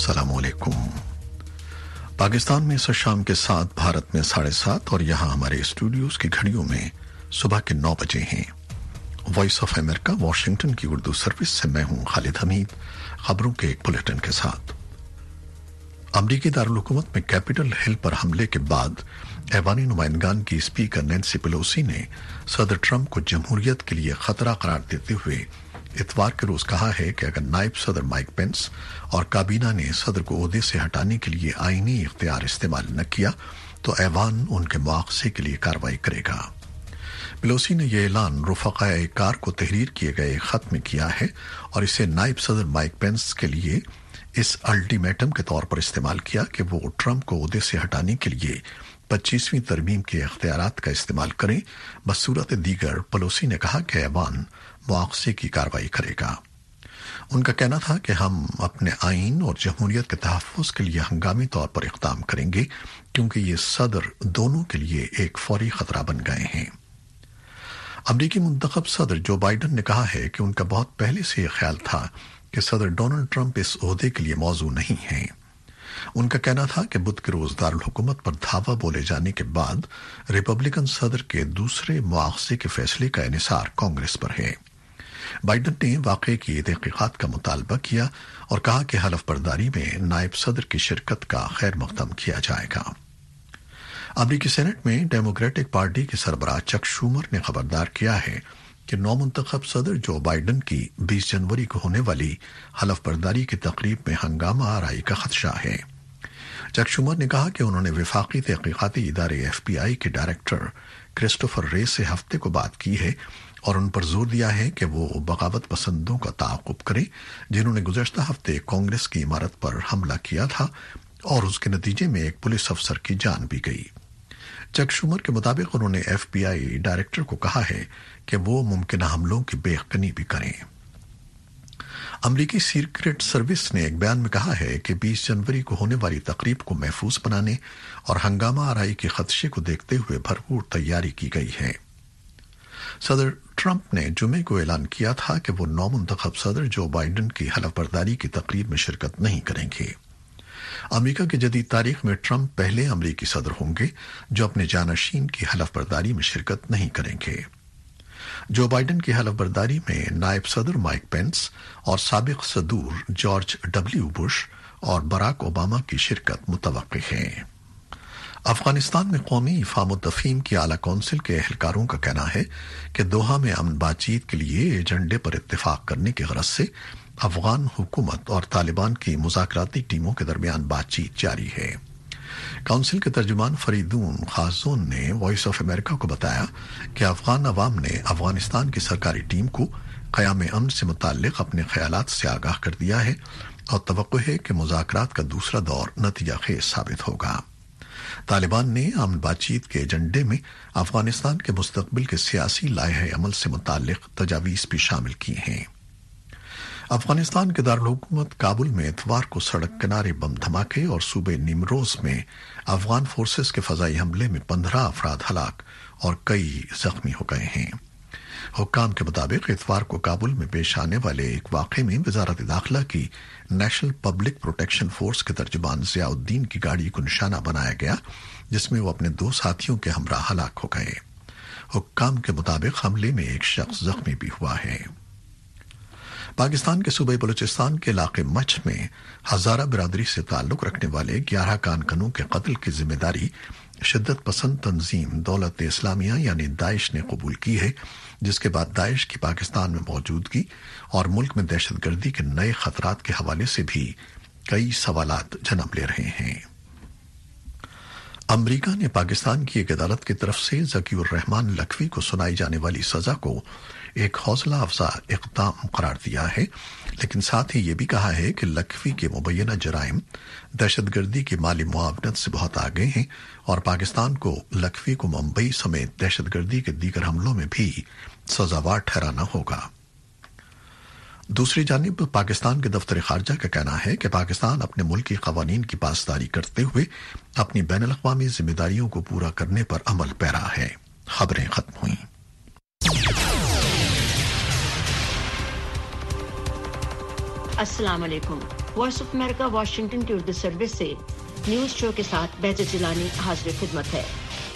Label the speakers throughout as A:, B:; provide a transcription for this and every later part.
A: अस्सलाम वालेकुम। पाकिस्तान में इस शाम के 7, भारत में 7:30 और यहाँ हमारे स्टूडियोज की घड़ियों में सुबह के 9 बजे हैं। वॉइस ऑफ अमेरिका वॉशिंगटन की उर्दू सर्विस से मैं हूँ खालिद हमीद, खबरों के एक बुलेटिन के साथ। अमरीकी दारुल हुकूमत में कैपिटल हिल पर हमले के बाद ऐवानी नुमाइंदगान की स्पीकर नैन्सी पेलोसी ने सदर ट्रंप को जमहूरियत के लिए खतरा करार देते हुए इतवार के रोज कहा है कि अगर नायब सदर माइक पेंस और काबीना ने सदर को ओहदे से हटाने के लिए आईनी इख्तियार इस्तेमाल न किया तो ऐवान उनके मुआवजे के लिए कार्रवाई करेगा। पेलोसी ने यह ऐलान रुफकाए कार को तहरीर किए गए खत में किया है और इसे नायब सदर माइक पेंस के लिए इस अल्टीमेटम के तौर पर इस्तेमाल किया कि वो ट्रंप को ओहदे से हटाने के लिए 25वीं तरमीम के इख्तियारात का इस्तेमाल करें। बसूरत दीगर पेलोसी ने कहा कि ऐवान मुआवजे की कार्रवाई करेगा। उनका कहना था कि हम अपने आइन और जमहूरियत के तहफ़्फ़ुज़ के लिए हंगामी तौर पर इक़दाम करेंगे क्योंकि ये सदर दोनों के लिए एक फौरी खतरा बन गए हैं। अमरीकी मुंतखब सदर जो बाइडन ने कहा है कि उनका बहुत पहले से यह ख्याल था कि सदर डोनाल्ड ट्रंप इस ओहदे के लिए मौजू नहीं हैं। उनका कहना था कि बुध के रोज दारुल हुकूमत पर धावा बोले जाने के बाद रिपब्लिकन सदर के दूसरे मुआवजे के फैसले का इन्हिसार कांग्रेस पर है। बाइडन ने वाकये की तहकीकात का मुतालबा किया और कहा कि हलफ बर्दारी में नायब सदर की शिरकत का खैर मकदम किया जाएगा। अमरीकी सेनेट में डेमोक्रेटिक पार्टी के सरबराह चक शूमर ने खबरदार किया है कि नौमुंतखब सदर जो बाइडन की 20 जनवरी को होने वाली हलफ बर्दारी की तकरीब में हंगामा आराई का खदशा है। चक शूमर ने कहा कि उन्होंने विफाकी तहकीकाती इदारे FBI के डायरेक्टर क्रिस्टोफर रे से हफ्ते को बात की है और उन पर जोर दिया है कि वो बगावत पसंदों का ताक़ुब करें जिन्होंने गुज़श्ता हफ्ते कांग्रेस की इमारत पर हमला किया था और उसके नतीजे में एक पुलिस अफसर की जान भी गई। चक शूमर के मुताबिक उन्होंने FBI डायरेक्टर को कहा है कि वो मुमकिन हमलों की बेयकीनी भी करें। अमरीकी सीक्रेट सर्विस ने एक बयान में कहा है कि 20 जनवरी को होने वाली तकरीब को महफूज बनाने और हंगामा आराई के खदशे को देखते हुए भरपूर तैयारी की गई है। सदर ट्रंप ने जुमे को ऐलान किया था कि वो नौमुंतखब सदर जो बाइडन की हलफ बर्दारी की तकरीब में शिरकत नहीं करेंगे। अमेरिका की जदीद तारीख में ट्रंप पहले अमरीकी सदर होंगे जो अपने जानशीन की हलफ बर्दारी में शिरकत नहीं करेंगे। जो बाइडन की हलफ बर्दारी में नायब सदर माइक पेंस और साबिक सदूर जॉर्ज W. बुश और बराक ओबामा की शिरकत मुतवक्की है। अफगानिस्तान में कौमी इफ़ाम तफ़हीम की आला कौंसिल के एहलकारों का कहना है कि दोहा में अमन बातचीत के लिए एजेंडे पर इत्तेफाक करने की गरज से अफगान हुकूमत और तालिबान की मुज़ाकराती टीमों के दरमियान बातचीत जारी है। काउंसिल के तर्जुमान फरीदून खाजून ने वॉइस ऑफ अमेरिका को बताया कि अफगान अवाम ने अफगानिस्तान की सरकारी टीम को क़याम अमन से मुताल्लिक़ अपने ख्यालात से आगाह कर दिया है और तवक्को है कि मुज़ाकरात का दूसरा दौर नतीजा खेज साबित होगा। तालिबान ने अमन बातचीत के एजेंडे में अफगानिस्तान के मुस्तकबिल के सियासी लाहे अमल से मुताल्लिक़ तजावीज़ भी शामिल की हैं। अफगानिस्तान के दारुल हुकूमत काबुल में इतवार को सड़क किनारे बम धमाके और सूबे निमरोज में अफगान फोर्सेस के फजाई हमले में 15 अफराद हलाक और कई जख्मी हो गए हैं। हुक्काम के मुताबिक इतवार को काबुल में पेश आने वाले एक वाक़े में वज़ारत दाखिला की नेशनल पब्लिक प्रोटेक्शन फोर्स के तर्जुमान ज़ियाउद्दीन की गाड़ी को निशाना बनाया गया जिसमें वो अपने 2 साथियों के हमरा हलाक हो गए। हुक्काम के मुताबिक हमले में एक शख्स जख्मी भी हुआ है। पाकिस्तान के सूबे बलूचिस्तान के इलाके मच में हजारा बिरादरी से ताल्लुक रखने वाले 11 कारकुनों के कत्ल की जिम्मेदारी शिद्दत पसंद तंजीम दौलत इस्लामिया यानी दाइश ने कबूल की है, जिसके बाद दाइश की पाकिस्तान में मौजूदगी और मुल्क में दहशतगर्दी के नए खतरात के हवाले से भी कई सवालात जन्म ले रहे हैं। अमरीका ने पाकिस्तान की एक अदालत की तरफ से ज़कीउर रहमान लखवी को सुनाई जाने वाली सजा को एक हौसला अफजा इक़दाम करार दिया है, लेकिन साथ ही ये भी कहा है कि लखवी के मुबैना जराइम दहशतगर्दी की माली मुआवनत से बहुत आगे हैं और पाकिस्तान को लखवी को मुंबई समेत दहशतगर्दी के दीगर हमलों में भी सजावार ठहराना होगा। दूसरी जानिब पाकिस्तान के दफ्तर खारजा का कहना है कि पाकिस्तान अपने मुल्क की कवानीन की पासदारी करते हुए अपनी बैनुल अक़वामी जिम्मेदारियों को पूरा करने पर अमल पैरा है। खबरें खत्म हुई।
B: अस्सलाम वालेकुम। وائس آف امریکہ واشنگٹن کی اردو سروس سے نیوز شو کے ساتھ بہجت جیلانی حاضر خدمت ہے۔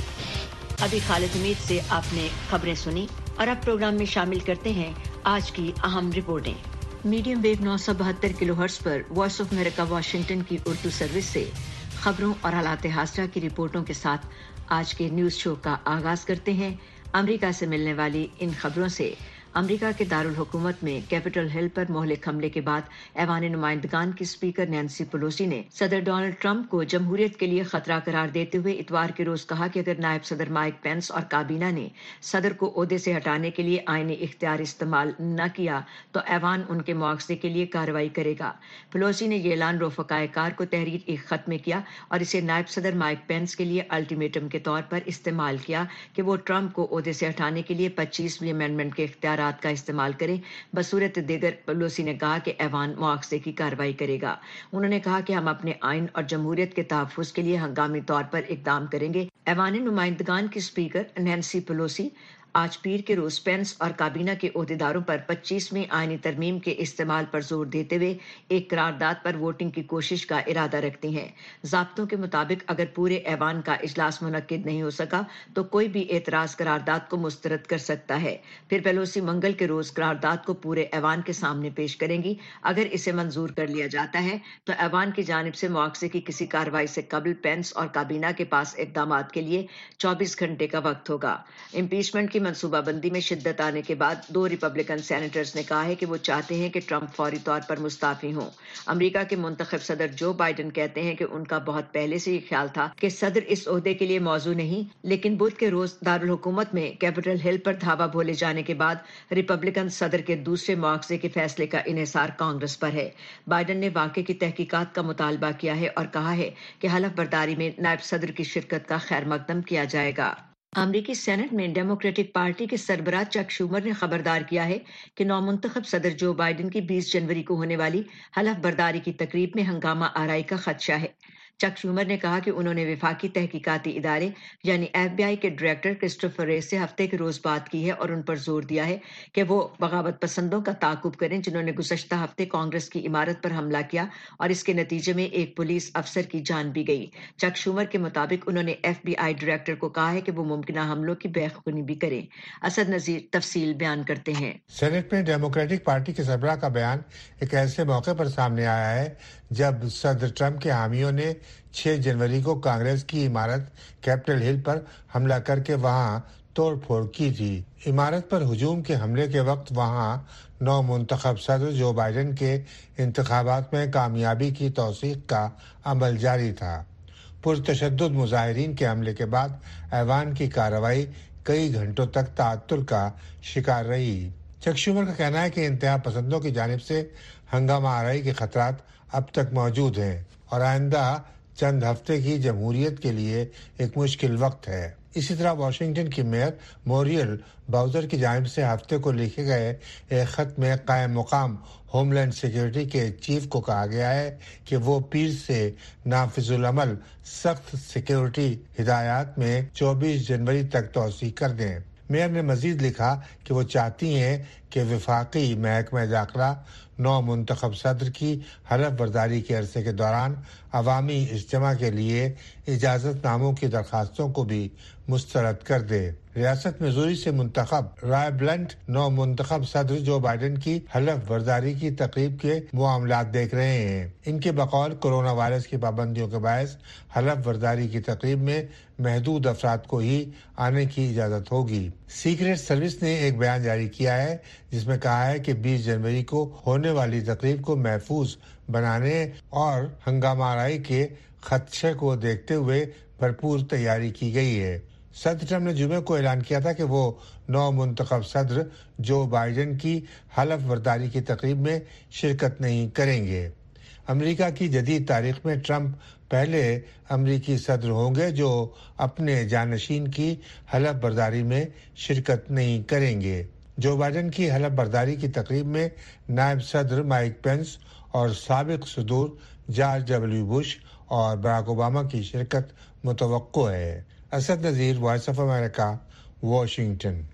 B: ابھی خالد حمید سے آپ نے خبریں سنی اور اب پروگرام میں شامل کرتے ہیں آج کی اہم رپورٹیں۔ میڈیم ویو 972 کلو ہرٹز پر وائس آف امریکہ واشنگٹن کی اردو سروس سے خبروں اور حالات حاضرہ کی رپورٹوں کے ساتھ آج کے نیوز شو کا آغاز کرتے ہیں۔ امریکہ سے ملنے والی ان خبروں سے امریکہ کے دارالحکومت میں کیپٹل ہل پر مہلک حملے کے بعد ایوان نمائندگان کی اسپیکر نینسی پیلوسی نے صدر ڈونلڈ ٹرمپ کو جمہوریت کے لیے خطرہ قرار دیتے ہوئے اتوار کے روز کہا کہ اگر نائب صدر مائک پینس اور کابینہ نے صدر کو عہدے سے ہٹانے کے لیے آئینی اختیار استعمال نہ کیا تو ایوان ان کے مواخذے کے لیے کارروائی کرے گا۔ پیلوسی نے یہ اعلان رفقائے کار کو تحریر ایک خط میں کیا اور اسے نائب صدر مائک پینس کے لیے الٹیمیٹم کے طور پر استعمال کیا کہ وہ ٹرمپ کو عہدے سے ہٹانے کے لیے 25ویں امینڈمنٹ کے اختیارات کا استعمال کریں۔ بصورت دیگر پیلوسی نے کہا کہ ایوان مواخذے کی کارروائی کرے گا۔ انہوں نے کہا کہ ہم اپنے آئین اور جمہوریت کے تحفظ کے لیے ہنگامی طور پر اقدام کریں گے۔ ایوان نمائندگان کی اسپیکر نینسی پیلوسی آج پیر کے روز پینس اور کابینہ کے عہدیداروں پر 25ویں آئینی ترمیم کے استعمال پر زور دیتے ہوئے ایک قرارداد پر ووٹنگ کی کوشش کا ارادہ رکھتی ہیں۔ ضابطوں کے مطابق اگر پورے ایوان کا اجلاس منعقد نہیں ہو سکا تو کوئی بھی اعتراض قرارداد کو مسترد کر سکتا ہے۔ پھر پیلوسی منگل کے روز قرارداد کو پورے ایوان کے سامنے پیش کریں گی۔ اگر اسے منظور کر لیا جاتا ہے تو ایوان کی جانب سے مواخذے کی کسی کارروائی سے قبل پینس اور کابینہ کے پاس اقدامات کے لیے 24 گھنٹے کا وقت ہوگا۔ امپیچمنٹ کی منصوبہ بندی میں شدت آنے کے بعد 2 ریپبلکن سینیٹرز نے کہا ہے کہ وہ چاہتے ہیں کہ ٹرمپ فوری طور پر مستعفی ہوں۔ امریکہ کے منتخب صدر جو بائیڈن کہتے ہیں کہ ان کا بہت پہلے سے یہ خیال تھا کہ صدر اس عہدے کے لیے موزوں نہیں، لیکن بدھ کے روز دارالحکومت میں کیپٹل ہل پر دھاوا بولے جانے کے بعد ریپبلکن صدر کے دوسرے مواخذے کے فیصلے کا انحصار کانگریس پر ہے۔ بائیڈن نے واقعے کی تحقیقات کا مطالبہ کیا ہے اور کہا ہے کہ حلف برداری میں نائب صدر کی شرکت کا خیر مقدم کیا جائے گا۔ امریکی سینٹ میں ڈیموکریٹک پارٹی کے سربراہ چک شومر نے خبردار کیا ہے کہ نومنتخب صدر جو بائیڈن کی 20 جنوری کو ہونے والی حلف برداری کی تقریب میں ہنگامہ آرائی کا خدشہ ہے۔ چک شومر نے کہا کہ انہوں نے وفاقی تحقیقاتی ادارے یعنی FBI کے ڈائریکٹر کرسٹوفر ریس سے ہفتے کے روز بات کی ہے اور ان پر زور دیا ہے کہ وہ بغاوت پسندوں کا تعاقب کریں جنہوں نے گزشتہ ہفتے کانگریس کی عمارت پر حملہ کیا اور اس کے نتیجے میں ایک پولیس افسر کی جان بھی گئی۔ چک شومر کے مطابق انہوں نے FBI ڈائریکٹر کو کہا ہے کہ وہ ممکنہ حملوں کی بے خوبی کریں۔ اسد نذیر تفصیل بیان کرتے ہیں۔
C: سینٹ میں ڈیموکریٹک پارٹی کے سربراہ کا بیان ایک ایسے موقع پر سامنے آیا ہے جب صدر ٹرمپ کے حامیوں نے 6 جنوری کو کانگریس کی عمارت کیپٹل ہل پر حملہ کر کے وہاں توڑ پھوڑ کی تھی۔ عمارت پر ہجوم کے حملے کے وقت وہاں نو منتخب صدر جو بائیڈن کے انتخابات میں کامیابی کی توثیق کا عمل جاری تھا۔ پرتشدد مظاہرین کے حملے کے بعد ایوان کی کارروائی کئی گھنٹوں تک تعطل کا شکار رہی۔ چک شومر کا کہنا ہے کہ انتہا پسندوں کی جانب سے ہنگامہ آرائی کے خطرات اب تک موجود ہیں اور آئندہ چند ہفتے کی جمہوریت کے لیے ایک مشکل وقت ہے۔ اسی طرح واشنگٹن کی میئر موریل باؤزر کی جانب سے ہفتے کو لکھے گئے ایک خط میں قائم مقام ہوم لینڈ سیکیورٹی کے چیف کو کہا گیا ہے کہ وہ پیر سے نافذ العمل سخت سیکیورٹی ہدایات میں 24 جنوری تک توسیع کر دیں۔ میئر نے مزید لکھا کہ وہ چاہتی ہیں کہ وفاقی محکمہ داخلہ نو منتخب صدر کی حلف برداری کے عرصے کے دوران عوامی اجتماع کے لیے اجازت ناموں کی درخواستوں کو بھی مسترد کر دے۔ ریاست میزوری سے منتخب رائے بلنٹ نو منتخب صدر جو بائیڈن کی حلف برداری کی تقریب کے معاملات دیکھ رہے ہیں۔ ان کے بقول کورونا وائرس کی پابندیوں کے باعث حلف برداری کی تقریب میں محدود افراد کو ہی آنے کی اجازت ہوگی۔ سیکریٹ سروس نے ایک بیان جاری کیا ہے جس میں کہا ہے کہ 20 جنوری کو ہونے والی تقریب کو محفوظ بنانے اور ہنگامہ آرائی کے خدشے کو دیکھتے ہوئے بھرپور تیاری کی گئی ہے۔ صدر ٹرمپ نے جمعے کو اعلان کیا تھا کہ وہ نو منتخب صدر جو بائیڈن کی حلف برداری کی تقریب میں شرکت نہیں کریں گے۔ امریکہ کی جدید تاریخ میں ٹرمپ پہلے امریکی صدر ہوں گے جو اپنے جانشین کی حلف برداری میں شرکت نہیں کریں گے۔ جو بائیڈن کی حلف برداری کی تقریب میں نائب صدر مائک پینس اور سابق صدور جارج ڈبلیو بش اور براک اوباما کی شرکت متوقع ہے۔ Asad Nazir, Voice of America, Washington.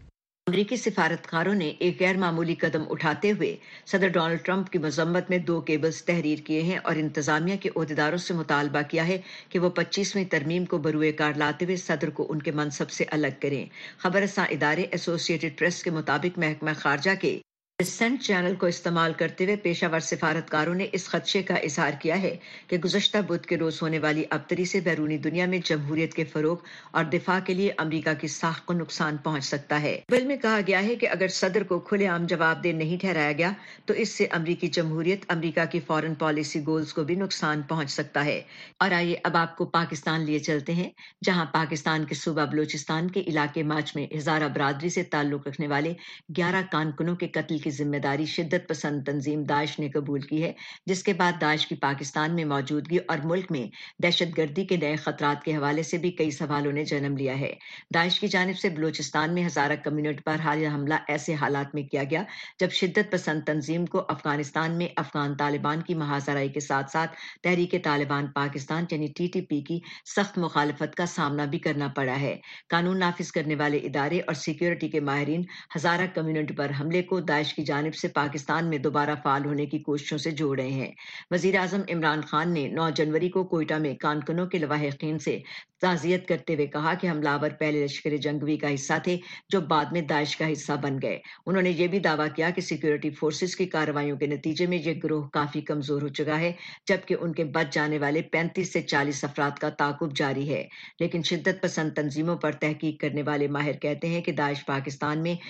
B: امریکی سفارتکاروں نے ایک غیر معمولی قدم اٹھاتے ہوئے صدر ڈونلڈ ٹرمپ کی مذمت میں 2 کیبلز تحریر کیے ہیں اور انتظامیہ کے عہدیداروں سے مطالبہ کیا ہے کہ وہ 25ویں ترمیم کو بروئے کار لاتے ہوئے صدر کو ان کے منصب سے الگ کریں۔ خبر رساں ادارے ایسوسی ایٹڈ پریس کے مطابق محکمہ خارجہ کے سینٹ چینل کو استعمال کرتے ہوئے پیشہ ور سفارتکاروں نے اس خدشے کا اظہار کیا ہے کہ گزشتہ بدھ کے روز ہونے والی ابتری سے بیرونی دنیا میں جمہوریت کے فروغ اور دفاع کے لیے امریکہ کی ساکھ کو نقصان پہنچ سکتا ہے۔ بل میں کہا گیا ہے کہ اگر صدر کو کھلے عام جواب دہ نہیں ٹھہرایا گیا تو اس سے امریکی جمہوریت، امریکہ کی فارن پالیسی گولز کو بھی نقصان پہنچ سکتا ہے۔ اور آئیے اب آپ کو پاکستان لیے چلتے ہیں، جہاں پاکستان کے صوبہ بلوچستان کے علاقے ماچ میں ہزارہ برادری سے تعلق رکھنے والے 11 کارکنوں کے قتل کی ذمہ داری شدت پسند تنظیم داعش نے قبول کی ہے، جس کے بعد داعش کی پاکستان میں موجودگی اور ملک میں دہشت گردی کے نئے خطرات کے حوالے سے بھی کئی سوالوں نے جنم لیا ہے۔ داعش کی جانب سے بلوچستان میں ہزارہ کمیونٹی پر حالیہ حملہ ایسے حالات میں کیا گیا جب شدت پسند تنظیم کو افغانستان میں افغان طالبان کی محاذ آرائی کے ساتھ ساتھ تحریک طالبان پاکستان یعنی TTP کی سخت مخالفت کا سامنا بھی کرنا پڑا ہے۔ قانون نافذ کرنے والے ادارے اور سیکیورٹی کے ماہرین ہزارہ کمیونٹی پر حملے کو داعش کی جانب سے پاکستان میں دوبارہ فعال ہونے کی کوششوں سے جوڑ رہے ہیں۔ وزیر اعظم عمران خان نے 9 جنوری کو کوئٹہ میں کارکنوں کے لواحقین سے تعزیت کرتے ہوئے کہا کہ حملہ آور پہلے لشکر جنگجوی کا حصہ تھے جو بعد میں داعش کا حصہ بن گئے۔ انہوں نے یہ بھی دعویٰ کیا کہ سیکیورٹی فورسز کی کارروائیوں کے نتیجے میں یہ گروہ کافی کمزور ہو چکا ہے، جبکہ ان کے بچ جانے والے 35 سے 40 افراد کا تعاقب جاری ہے۔ لیکن شدت پسند تنظیموں پر تحقیق کرنے والے ماہر کہتے ہیں کہ داعش پاکستان میں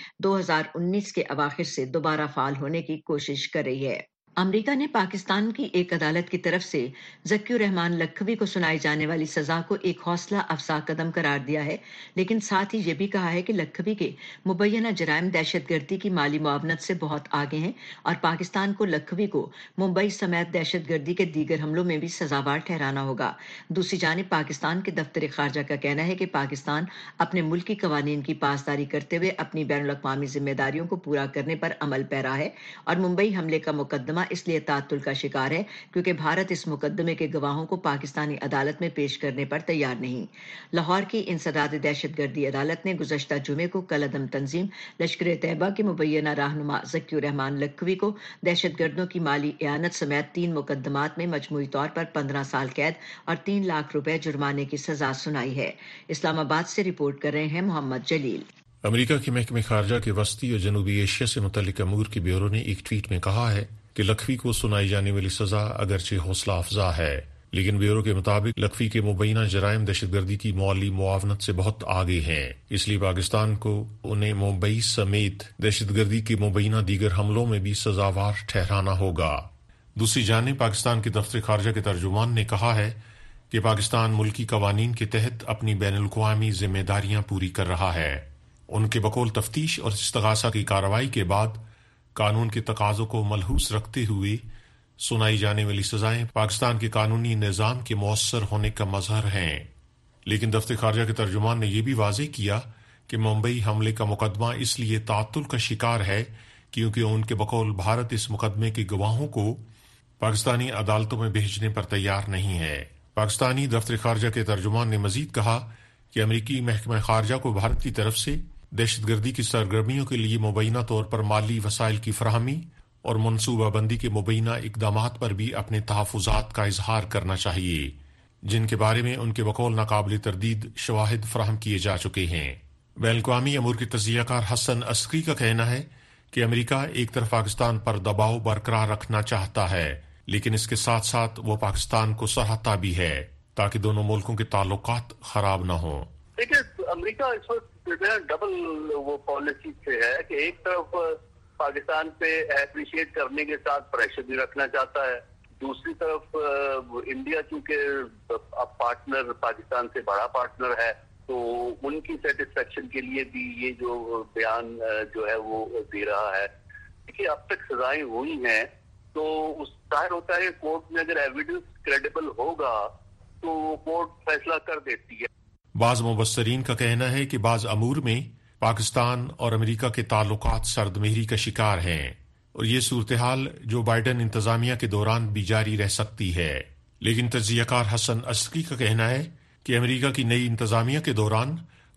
B: 2019 کے اواخر سے دوبارہ فعال ہونے کی کوشش کر رہی ہے۔ امریکہ نے پاکستان کی ایک عدالت کی طرف سے ذکی الرحمان لکھوی کو سنائی جانے والی سزا کو ایک حوصلہ افزا قدم قرار دیا ہے، لیکن ساتھ ہی یہ بھی کہا ہے کہ لکھوی کے مبینہ جرائم دہشت گردی کی مالی معاونت سے بہت آگے ہیں اور پاکستان کو لکھوی کو ممبئی سمیت دہشت گردی کے دیگر حملوں میں بھی سزاوار ٹھہرانا ہوگا۔ دوسری جانب پاکستان کے دفتر خارجہ کا کہنا ہے کہ پاکستان اپنے ملکی قوانین کی پاسداری کرتے ہوئے اپنی بین الاقوامی ذمہ داریوں کو پورا کرنے پر عمل پیرا ہے اور ممبئی حملے کا مقدمہ اس لیے تعطل کا شکار ہے کیونکہ بھارت اس مقدمے کے گواہوں کو پاکستانی عدالت میں پیش کرنے پر تیار نہیں۔ لاہور کی انسداد دہشت گردی عدالت نے گزشتہ جمعے کو کالعدم تنظیم لشکر طیبہ کے مبینہ رہنما ذکی الرحمان لکھوی کو دہشت گردوں کی مالی اعانت سمیت 3 مقدمات میں مجموعی طور پر 15 سال قید اور 3 لاکھ روپے جرمانے کی سزا سنائی ہے۔ اسلام آباد سے رپورٹ کر رہے ہیں محمد جلیل۔
D: امریکہ کے محکمہ خارجہ کے وسطی اور جنوبی ایشیا سے متعلق امور کے بیورو نے ایک ٹویٹ میں کہا ہے کہ لکھوی کو سنائی جانے والی سزا اگرچہ حوصلہ افزا ہے، لیکن بیورو کے مطابق لکھوی کے مبینہ جرائم دہشت گردی کی مالی معاونت سے بہت آگے ہیں، اس لیے پاکستان کو انہیں ممبئی سمیت دہشت گردی کے مبینہ دیگر حملوں میں بھی سزاوار ٹھہرانا ہوگا۔ دوسری جانب پاکستان کے دفتر خارجہ کے ترجمان نے کہا ہے کہ پاکستان ملکی قوانین کے تحت اپنی بین الاقوامی ذمہ داریاں پوری کر رہا ہے۔ ان کے بقول تفتیش اور استغاثہ کی کارروائی کے بعد قانون کے تقاضوں کو ملحوظ رکھتے ہوئے سنائی جانے والی سزائیں پاکستان کے قانونی نظام کے مؤثر ہونے کا مظہر ہیں، لیکن دفتر خارجہ کے ترجمان نے یہ بھی واضح کیا کہ ممبئی حملے کا مقدمہ اس لیے تعطل کا شکار ہے کیونکہ ان کے بقول بھارت اس مقدمے کے گواہوں کو پاکستانی عدالتوں میں بھیجنے پر تیار نہیں ہے۔ پاکستانی دفتر خارجہ کے ترجمان نے مزید کہا کہ امریکی محکمہ خارجہ کو بھارت کی طرف سے دہشت گردی کی سرگرمیوں کے لیے مبینہ طور پر مالی وسائل کی فراہمی اور منصوبہ بندی کے مبینہ اقدامات پر بھی اپنے تحفظات کا اظہار کرنا چاہیے، جن کے بارے میں ان کے بقول ناقابل تردید شواہد فراہم کیے جا چکے ہیں۔ بین الاقوامی امور کے تجزیہ کار حسن عسکری کا کہنا ہے کہ امریکہ ایک طرف پاکستان پر دباؤ برقرار رکھنا چاہتا ہے، لیکن اس کے ساتھ ساتھ وہ پاکستان کو سراہتا بھی ہے تاکہ دونوں ملکوں کے تعلقات خراب نہ ہوں۔
E: دیکھیے امریکہ اس وقت ڈبل وہ پالیسی سے ہے کہ ایک طرف پاکستان پہ اپریشیٹ کرنے کے ساتھ پریشر بھی رکھنا چاہتا ہے، دوسری طرف انڈیا چونکہ اب پارٹنر پاکستان سے بڑا پارٹنر ہے تو ان کی سیٹسفیکشن کے لیے بھی یہ جو بیان جو ہے وہ دے رہا ہے۔ دیکھیے اب تک سزائیں ہوئی ہیں تو اس ظاہر ہوتا ہے کورٹ میں اگر ایویڈنس کریڈیبل ہوگا تو کورٹ فیصلہ کر دیتی ہے۔
D: بعض مبصرین کا کہنا ہے کہ بعض امور میں پاکستان اور امریکہ کے تعلقات سرد مہری کا شکار ہیں اور یہ صورتحال جو بائیڈن انتظامیہ کے دوران بھی جاری رہ سکتی ہے، لیکن تجزیہ کار حسن عسکری کا کہنا ہے کہ امریکہ کی نئی انتظامیہ کے دوران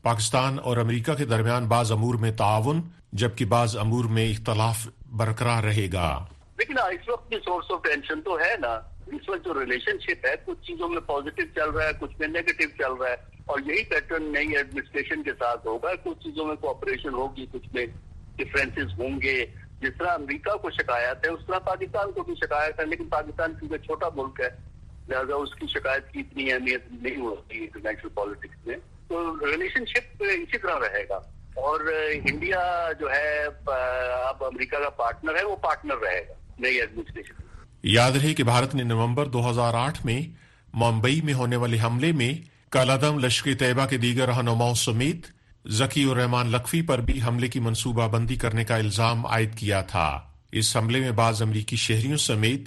D: پاکستان اور امریکہ کے درمیان بعض امور میں تعاون جبکہ بعض امور میں اختلاف برقرار رہے گا.
E: لیکن اس وقت بھی سورس آف ٹینشن تو ہے نا. اس وقت جو ریلیشن شپ ہے کچھ چیزوں میں پازیٹیو چل رہا ہے, کچھ میں نیگیٹو چل رہا ہے, اور یہی پیٹرن نئی ایڈمنسٹریشن کے ساتھ ہوگا. کچھ چیزوں میں کوآپریشن ہوگی, کچھ میں ڈفرینسز ہوں گے. جس طرح امریکہ کو شکایت ہے اس طرح پاکستان کو بھی شکایت ہے, لیکن پاکستان کیونکہ چھوٹا ملک ہے لہٰذا اس کی شکایت کی اتنی اہمیت نہیں ہوتی انٹرنیشنل پالیٹکس میں. تو ریلیشن شپ اسی طرح رہے گا, اور انڈیا جو ہے اب امریکہ کا پارٹنر ہے, وہ پارٹنر رہے گا نئی ایڈمنسٹریشن.
D: یاد رہے کہ بھارت نے نومبر 2008 میں ممبئی میں ہونے والے حملے میں کالعدم لشکر طیبہ کے دیگر رہنماؤں سمیت ذکی الرحمان لکھوی پر بھی حملے کی منصوبہ بندی کرنے کا الزام عائد کیا تھا. اس حملے میں بعض امریکی شہریوں سمیت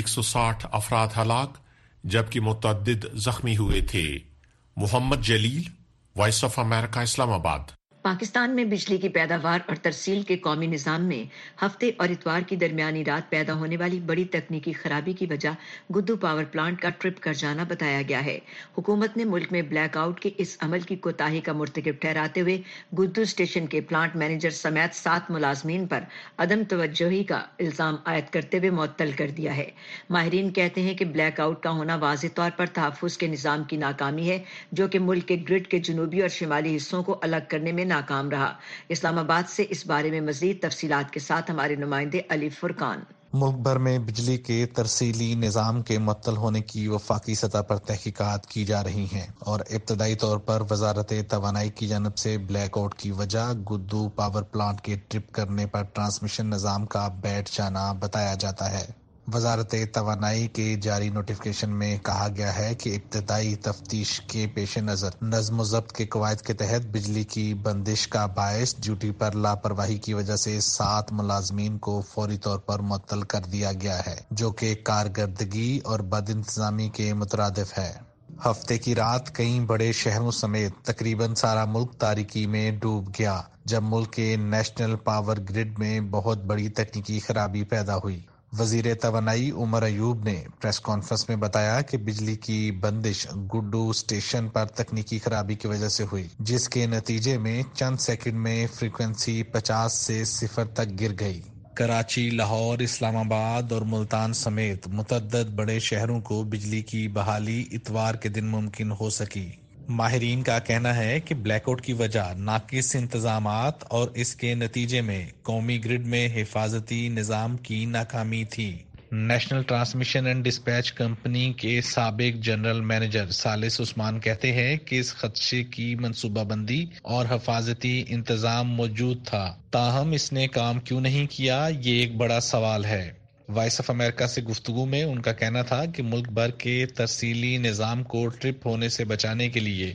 D: 160 افراد ہلاک جبکہ متعدد زخمی ہوئے تھے. محمد جلیل, وائس آف امریکہ, اسلام آباد.
B: پاکستان میں بجلی کی پیداوار اور ترسیل کے قومی نظام میں ہفتے اور اتوار کی درمیانی رات پیدا ہونے والی بڑی تکنیکی خرابی کی وجہ گڈو پاور پلانٹ کا ٹرپ کر جانا بتایا گیا ہے. حکومت نے ملک میں بلیک آؤٹ کے اس عمل کی کوتاہی کا مرتکب ٹھہراتے ہوئے گڈو اسٹیشن کے پلانٹ مینیجر سمیت 7 ملازمین پر عدم توجہی کا الزام عائد کرتے ہوئے معطل کر دیا ہے. ماہرین کہتے ہیں کہ بلیک آؤٹ کا ہونا واضح طور پر تحفظ کے نظام کی ناکامی ہے جو کہ ملک کے گرڈ کے جنوبی اور شمالی حصوں کو الگ کرنے میں ناکام رہا. اسلام آباد سے اس بارے میں مزید تفصیلات کے ساتھ ہمارے نمائندے علی فرقان.
F: ملک بھر میں بجلی کے ترسیلی نظام کے معطل ہونے کی وفاقی سطح پر تحقیقات کی جا رہی ہیں اور ابتدائی طور پر وزارت توانائی کی جانب سے بلیک آؤٹ کی وجہ گڈو پاور پلانٹ کے ٹرپ کرنے پر ٹرانسمیشن نظام کا بیٹھ جانا بتایا جاتا ہے. وزارت توانائی کے جاری نوٹیفکیشن میں کہا گیا ہے کہ ابتدائی تفتیش کے پیش نظر نظم و ضبط کے قواعد کے تحت بجلی کی بندش کا باعث ڈیوٹی پر لاپرواہی کی وجہ سے 7 ملازمین کو فوری طور پر معطل کر دیا گیا ہے جو کہ کارکردگی اور بد انتظامی کے مترادف ہے. ہفتے کی رات کئی بڑے شہروں سمیت تقریباً سارا ملک تاریکی میں ڈوب گیا جب ملک کے نیشنل پاور گرڈ میں بہت بڑی تکنیکی خرابی پیدا ہوئی. وزیر توانائی عمر ایوب نے پریس کانفرنس میں بتایا کہ بجلی کی بندش گڈو اسٹیشن پر تکنیکی خرابی کی وجہ سے ہوئی جس کے نتیجے میں چند سیکنڈ میں فریکوینسی 50 سے 0 تک گر گئی. کراچی، لاہور، اسلام آباد اور ملتان سمیت متعدد بڑے شہروں کو بجلی کی بحالی اتوار کے دن ممکن ہو سکی. ماہرین کا کہنا ہے کہ بلیک آؤٹ کی وجہ ناقص انتظامات اور اس کے نتیجے میں قومی گرڈ میں حفاظتی نظام کی ناکامی تھی. National transmission and dispatch company کے سابق جنرل مینیجر ثالث عثمان کہتے ہیں کہ اس خدشے کی منصوبہ بندی اور حفاظتی انتظام موجود تھا، تاہم اس نے کام کیوں نہیں کیا، یہ ایک بڑا سوال ہے. وائس آف امریکہ سے گفتگو میں ان کا کہنا تھا کہ ملک بھر کے ترسیلی نظام کو ٹرپ ہونے سے بچانے کے لیے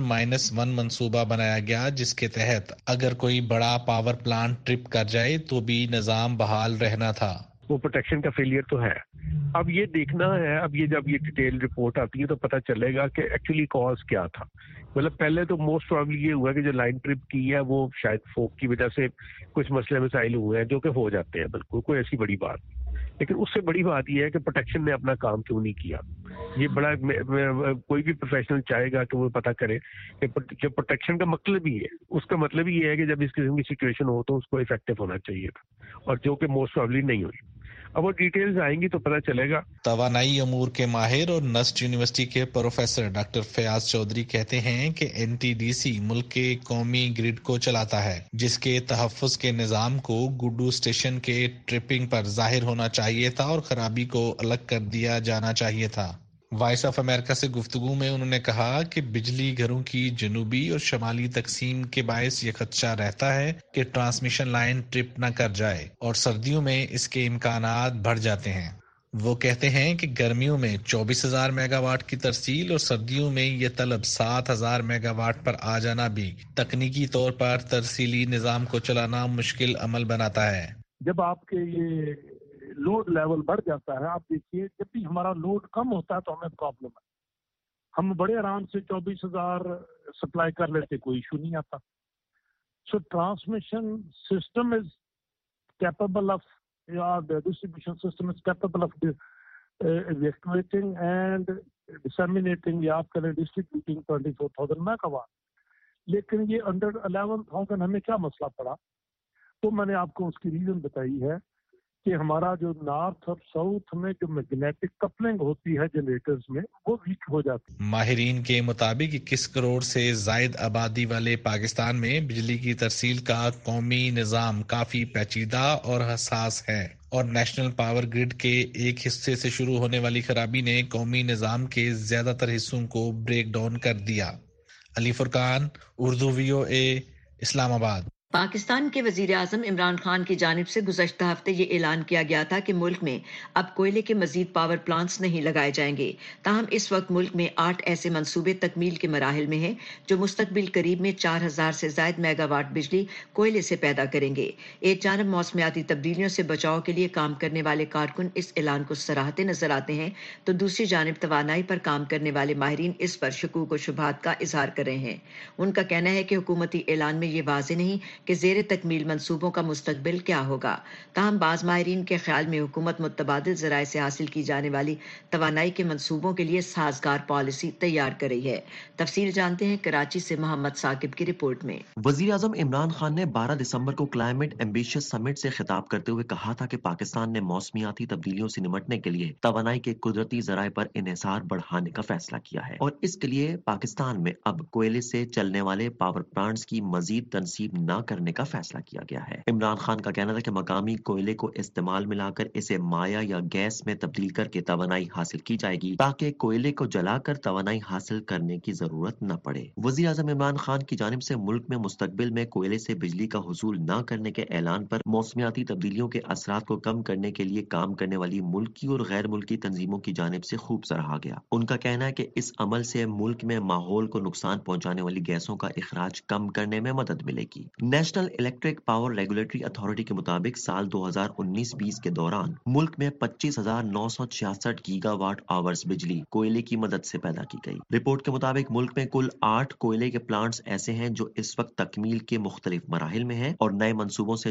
F: N-1 منصوبہ بنایا گیا جس کے تحت اگر کوئی بڑا پاور پلانٹ ٹرپ کر جائے تو بھی نظام بحال رہنا تھا.
G: وہ پروٹیکشن کا فیلئر تو ہے. اب یہ دیکھنا ہے, اب یہ جب یہ ڈیٹیل رپورٹ آتی ہے تو پتہ چلے گا کہ ایکچولی کاز کیا تھا. مطلب پہلے تو موسٹ پروبیبلی یہ ہوا کہ جو لائن ٹرپ کی ہے وہ شاید فوک کی وجہ سے کچھ مسئلے مسائل ہوئے ہیں جو کہ ہو جاتے ہیں, بالکل کوئی ایسی بڑی بات. لیکن اس سے بڑی بات یہ ہے کہ پروٹیکشن نے اپنا کام کیوں نہیں کیا. یہ بڑا کوئی بھی پروفیشنل چاہے گا کہ وہ پتہ کرے کہ جو پروٹیکشن کا مطلب ہی ہے, اس کا مطلب یہ ہے کہ جب اس قسم کی سچویشن ہو تو اس کو افیکٹو ہونا چاہیے تھا, اور جو کہ موسٹ پروبیبلی نہیں ہوئی. اب وہ ڈیٹیلز آئیں گی تو پتہ چلے گا.
F: توانائی امور کے ماہر اور نسٹ یونیورسٹی کے پروفیسر ڈاکٹر فیاض چودھری کہتے ہیں کہ NTDC ملک کے قومی گرڈ کو چلاتا ہے جس کے تحفظ کے نظام کو گڈو اسٹیشن کے ٹرپنگ پر ظاہر ہونا چاہیے تھا اور خرابی کو الگ کر دیا جانا چاہیے تھا. وائس آف امریکہ سے گفتگو میں انہوں نے کہا کہ بجلی گھروں کی جنوبی اور شمالی تقسیم کے باعث یہ خدشہ رہتا ہے کہ ٹرانسمیشن لائن ٹرپ نہ کر جائے اور سردیوں میں اس کے امکانات بڑھ جاتے ہیں. وہ کہتے ہیں کہ گرمیوں میں 24,000 میگا واٹ کی ترسیل اور سردیوں میں یہ طلب 7,000 میگا واٹ پر آ جانا بھی تکنیکی طور پر ترسیلی نظام کو چلانا مشکل عمل بناتا ہے.
H: جب آپ کے یہ لوڈ لیول بڑھ جاتا ہے, آپ دیکھیے جب بھی ہمارا لوڈ کم ہوتا ہے تو ہمیں پرابلم ہے. ہم بڑے آرام سے 24,000 سپلائی کر لیتے, کوئی ایشو نہیں آتا. So transmission system is capable of, the distribution system is capable of evacuating and disseminating یا آپ کریں distributing 24,000 megawatt. لیکن یہ अंडर 11,000 हमें क्या मसला पड़ा, तो मैंने आपको उसकी रीजन बताई है कि हमारा जो नॉर्थ और साउथ में जो मैग्नेटिक कपलिंग होती है जनरेटर्स में वो वीक हो जाती है।
F: माहिरीन के मुताबिक 21 करोड़ से जायद आबादी वाले पाकिस्तान में बिजली की तरसील का कौमी निज़ाम काफ़ी पेचीदा और हसास है और नेशनल पावर ग्रिड के एक हिस्से से शुरू होने वाली खराबी ने कौमी निज़ाम के ज़्यादातर हिस्सों को ब्रेक डाउन कर दिया। अली फुरकान, उर्दू VOA, इस्लामाबाद।
B: पाकिस्तान के वजीर आजम इमरान खान की जानिब से गुज़श्ता हफ्ते ये ऐलान किया गया था कि मुल्क में अब कोयले के मजीद पावर प्लांट्स नहीं लगाए जाएंगे। ताहम इस वक्त मुल्क में 8 ऐसे मंसूबे तकमील के मराहिल में हैं जो मुस्तकबिल करीब में 4000 से ज़ायद मेगावाट बिजली कोयले से पैदा करेंगे। एक जानब मौसमियाती तब्दीलियों से बचाव के लिए काम करने वाले कारकुन इस ऐलान को सराहते नजर आते हैं, तो दूसरी जानब तवानाई पर काम करने वाले माहिरीन इस पर शकूक व शुबहात का इजहार कर रहे हैं। उनका कहना है कि हुकूमती ऐलान में ये वाज़ेह नहीं कि ज़ेर तकमील मंसूबों का मुस्तकबिल क्या होगा। ताहम बाज़ माहिरीन के ख्याल में हुकूमत मुतबादिल ज़राए से हासिल की जाने वाली तवानाई के मंसूबों के लिए साजगार पॉलिसी तैयार कर रही है। तफसील जानते हैं कराची से मोहम्मद साकिब की रिपोर्ट में।
I: वज़ीर आज़म इमरान खान ने 12 दिसंबर को क्लाइमेट एम्बिशियस समिट से खिताब करते हुए कहा था कि पाकिस्तान ने मौसमियाती तब्दीलियों से निपटने के लिए तवानाई के कुदरती ज़राए पर इन्हिसार बढ़ाने का फैसला किया है और इसके लिए पाकिस्तान में अब कोयले से चलने वाले पावर प्लांट्स की मजीद तनसीब न करने का फैसला किया गया है। इमरान खान का कहना था कि मकामी कोयले को इस्तेमाल मिलाकर इसे माया या गैस में तब्दील करके तवानाई हासिल की जाएगी ताकि कोयले को जलाकर तवानाई हासिल करने की जरूरत न पड़े। वज़ीर आज़म इमरान खान की जानिब से मुल्क में मुस्तकबिल में कोयले से बिजली का हुसूल न करने के ऐलान पर मौसमियाती तब्दीलियों के असरात को कम करने के लिए काम करने वाली मुल्की और गैर मुल्की तंजीमों की जानिब से खूब सराहा गया। उनका कहना है कि इस अमल से मुल्क में माहौल को नुकसान पहुंचाने वाली गैसों का इखराज कम करने में मदद मिलेगी। National electric power regulatory authority के मुताबिक साल 2019-20 के दौरान मुल्क में 25,966 गीगावाट आवर्स बिजली कोयले की मदद से पैदा की गई। रिपोर्ट के मुताबिक मुल्क में कुल 8 कोयले के प्लांट्स ऐसे हैं जो इस वक्त तकमील के मुख्तलिफ मराहिल में हैं और नए मंसूबों से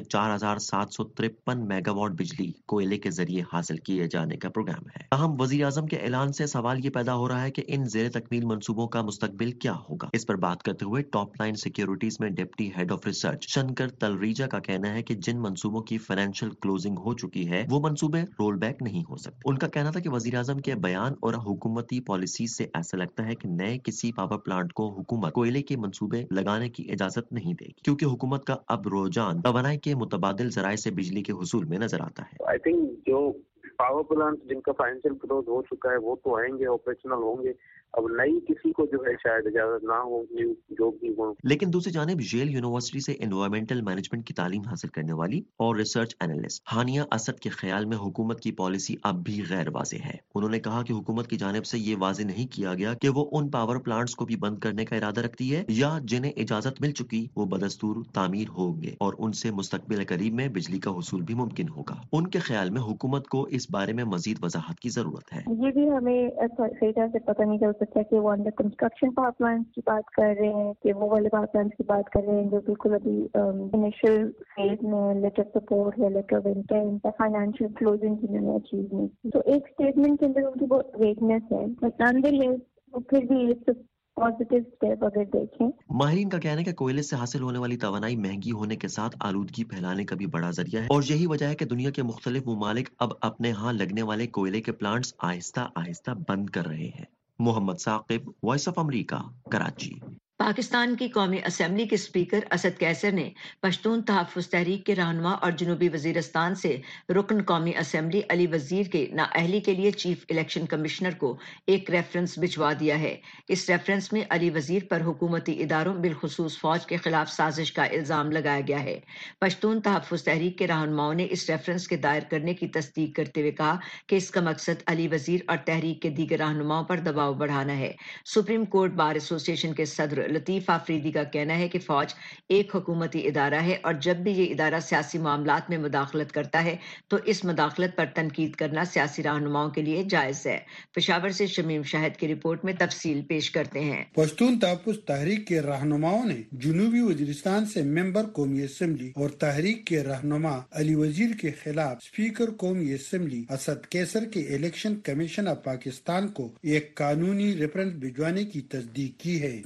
I: 4,753 मेगावाट बिजली कोयले के जरिए हासिल किए जाने का प्रोग्राम है। अहम वजीर आजम के ऐलान से सवाल ये पैदा हो रहा है कि इन जेर तकमील मंसूबों का मुस्तकबिल क्या होगा। इस पर बात करते हुए टॉप लाइन सिक्योरिटीज में deputy head of research Shankar Talreja का कहना है कि जिन मंसूबों की फाइनेंशियल क्लोजिंग हो चुकी है वो मंसूबे रोल बैक नहीं हो सकते। उनका कहना था कि वजीर आजम के बयान और हुकूमती पॉलिसी से ऐसा लगता है कि नए किसी पावर प्लांट को हुकूमत कोयले के मंसूबे लगाने की इजाजत नहीं देगी, क्योंकि हुकूमत का अब रुझान तवानाई के मुतबादिल जराए से बिजली के हुसूल में नजर आता है।
J: आई थिंक जो पावर प्लांट जिनका फाइनेंशियल क्लोज हो चुका है वो तो आएंगे, ऑपरेशनल होंगे। अब नई किसी को जो है शायद इजाजत ना हो जो भी हो।
I: लेकिन दूसरी जानिब येल यूनिवर्सिटी से एनवायरमेंटल मैनेजमेंट की तालीम हासिल करने वाली और रिसर्च एनालिस्ट हानिया असद के ख्याल में हुकूमत की पॉलिसी अब भी गैर वाज़ेह है। उन्होंने कहा कि हुकूमत की जानिब से ये वाज़ेह नहीं किया गया कि वो उन पावर प्लांट्स को भी बंद करने का इरादा रखती है या जिन्हें इजाजत मिल चुकी वो बदस्तूर तामीर होंगे और उनसे मुस्तकबिल करीब में बिजली का हुसूल भी मुमकिन होगा। उनके ख्याल में हुकूमत को इस बारे में मजीद वजाहत की जरूरत है।
K: ये भी हमें सही तरह से पता नहीं चल सकता कि वो अंडर कंस्ट्रक्शन पावर प्लांट्स की बात कर रहे हैं कि वो वाले पावर प्लांट्स की बात कर रहे हैं जो बिल्कुल अभी इनिशियल फेज में लेटर सपोर्ट या लेटर ऑफ इंटेंट या फाइनेंशियल क्लोजिंग जिन्होंने अचीव नहीं की। तो एक स्टेटमेंट के अंदर उनकी बहुत वेगनेस है, बट नॉनदलेस फिर भी इट्स पॉजिटिव स्टेप अगर देखें।
I: माहिरीन का कहना है कि कोयले से हासिल होने वाली तवानाई महंगी होने के साथ आलूदगी फैलाने का भी बड़ा जरिया है और यही वजह है कि दुनिया के मुख्तलिफ ममालिक अब अपने यहाँ लगने वाले कोयले के प्लांट्स आहिस्ता आहिस्ता बंद कर रहे हैं। Mohammad Saqib, Voice of America, Karachi.
B: Pakistan की कौमी असम्बली के स्पीकर असद कैसर ने पश्तून तहफ़्फ़ुज़ तहरीक के रहनुमा और जनूबी वज़ीरिस्तान से रुकन कौमी असम्बली अली वज़ीर के नाअहली के लिए चीफ इलेक्शन कमिश्नर को एक रेफरेंस भिजवा दिया है। इस रेफरेंस में अली वज़ीर पर हुकूमती इदारों बिलखुसूस फौज के खिलाफ साजिश का इल्ज़ाम लगाया गया है। पश्तून तहफ़्फ़ुज़ तहरीक के रहनुमाओं ने इस रेफरेंस के दायर करने की तस्दीक करते हुए कहा कि इसका मकसद अली वज़ीर और तहरीक के दीगर रहनुमाओं पर दबाव बढ़ाना है। सुप्रीम कोर्ट बार एसोसिएशन के सदर लतीफ आफरीदी का कहना है कि फौज एक हुकूमती इदारा है और जब भी ये इदारा सियासी मामलात में मुदाखलत करता है तो इस मुदाखलत पर तनकीद करना सियासी रहनुमाओं के लिए जायज है। पेशावर से शमीम शाहिद की रिपोर्ट में तफसील पेश करते हैं।
L: पश्तून तहफ़्फ़ुज़ तहरीक के रहनुमाओं ने जनूबी वज़ीरिस्तान से मेंबर कौमी असम्बली और तहरीक के रहनुमा अली वज़ीर के खिलाफ स्पीकर कौमी असम्बली असद कैसर के इलेक्शन कमीशन ऑफ पाकिस्तान को एक कानूनी रेफरेंस भिजवाने की तस्दीक की है। ज़राए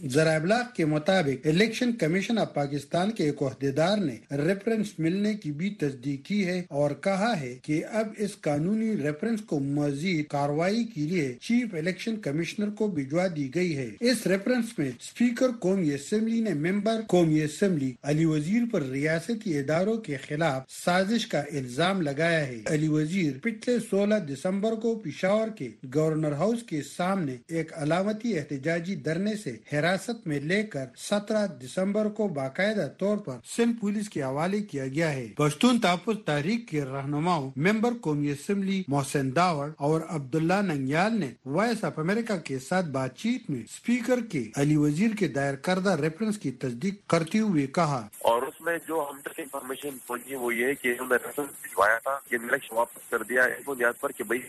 L: ابلاغ کے مطابق الیکشن کمیشن آف پاکستان کے ایک عہدیدار نے ریفرنس ملنے کی بھی تصدیق کی ہے اور کہا ہے کہ اب اس قانونی ریفرنس کو مزید کارروائی کے لیے چیف الیکشن کمشنر کو بھجوا دی گئی ہے۔ اس ریفرنس میں اسپیکر قومی اسمبلی نے ممبر قومی اسمبلی علی وزیر پر ریاستی اداروں کے خلاف سازش کا الزام لگایا ہے۔ علی وزیر پچھلے 16 دسمبر کو پشاور کے گورنر ہاؤس کے سامنے ایک علامتی احتجاجی دھرنے سے حراست میں لے کر 17 دسمبر کو باقاعدہ طور پر سندھ پولیس کے حوالے کیا گیا ہے۔ پشتون تحفظ تحریک کے رہنماؤں ممبر قومی اسمبلی محسن داوڑ اور عبداللہ ننگیال نے وائس آف امریکہ کے ساتھ بات چیت میں اسپیکر کے علی وزیر کے دائر کردہ ریفرنس کی تصدیق کرتے ہوئے کہا،
M: اور اس میں جو ہم تک انفارمیشن پہنچی وہ یہ ہے کہ انہوں نے ریفرنس بھجوایا تھا کہ الیکشن واپس کر دیا ہے اس بنیاد پر کہ بھائی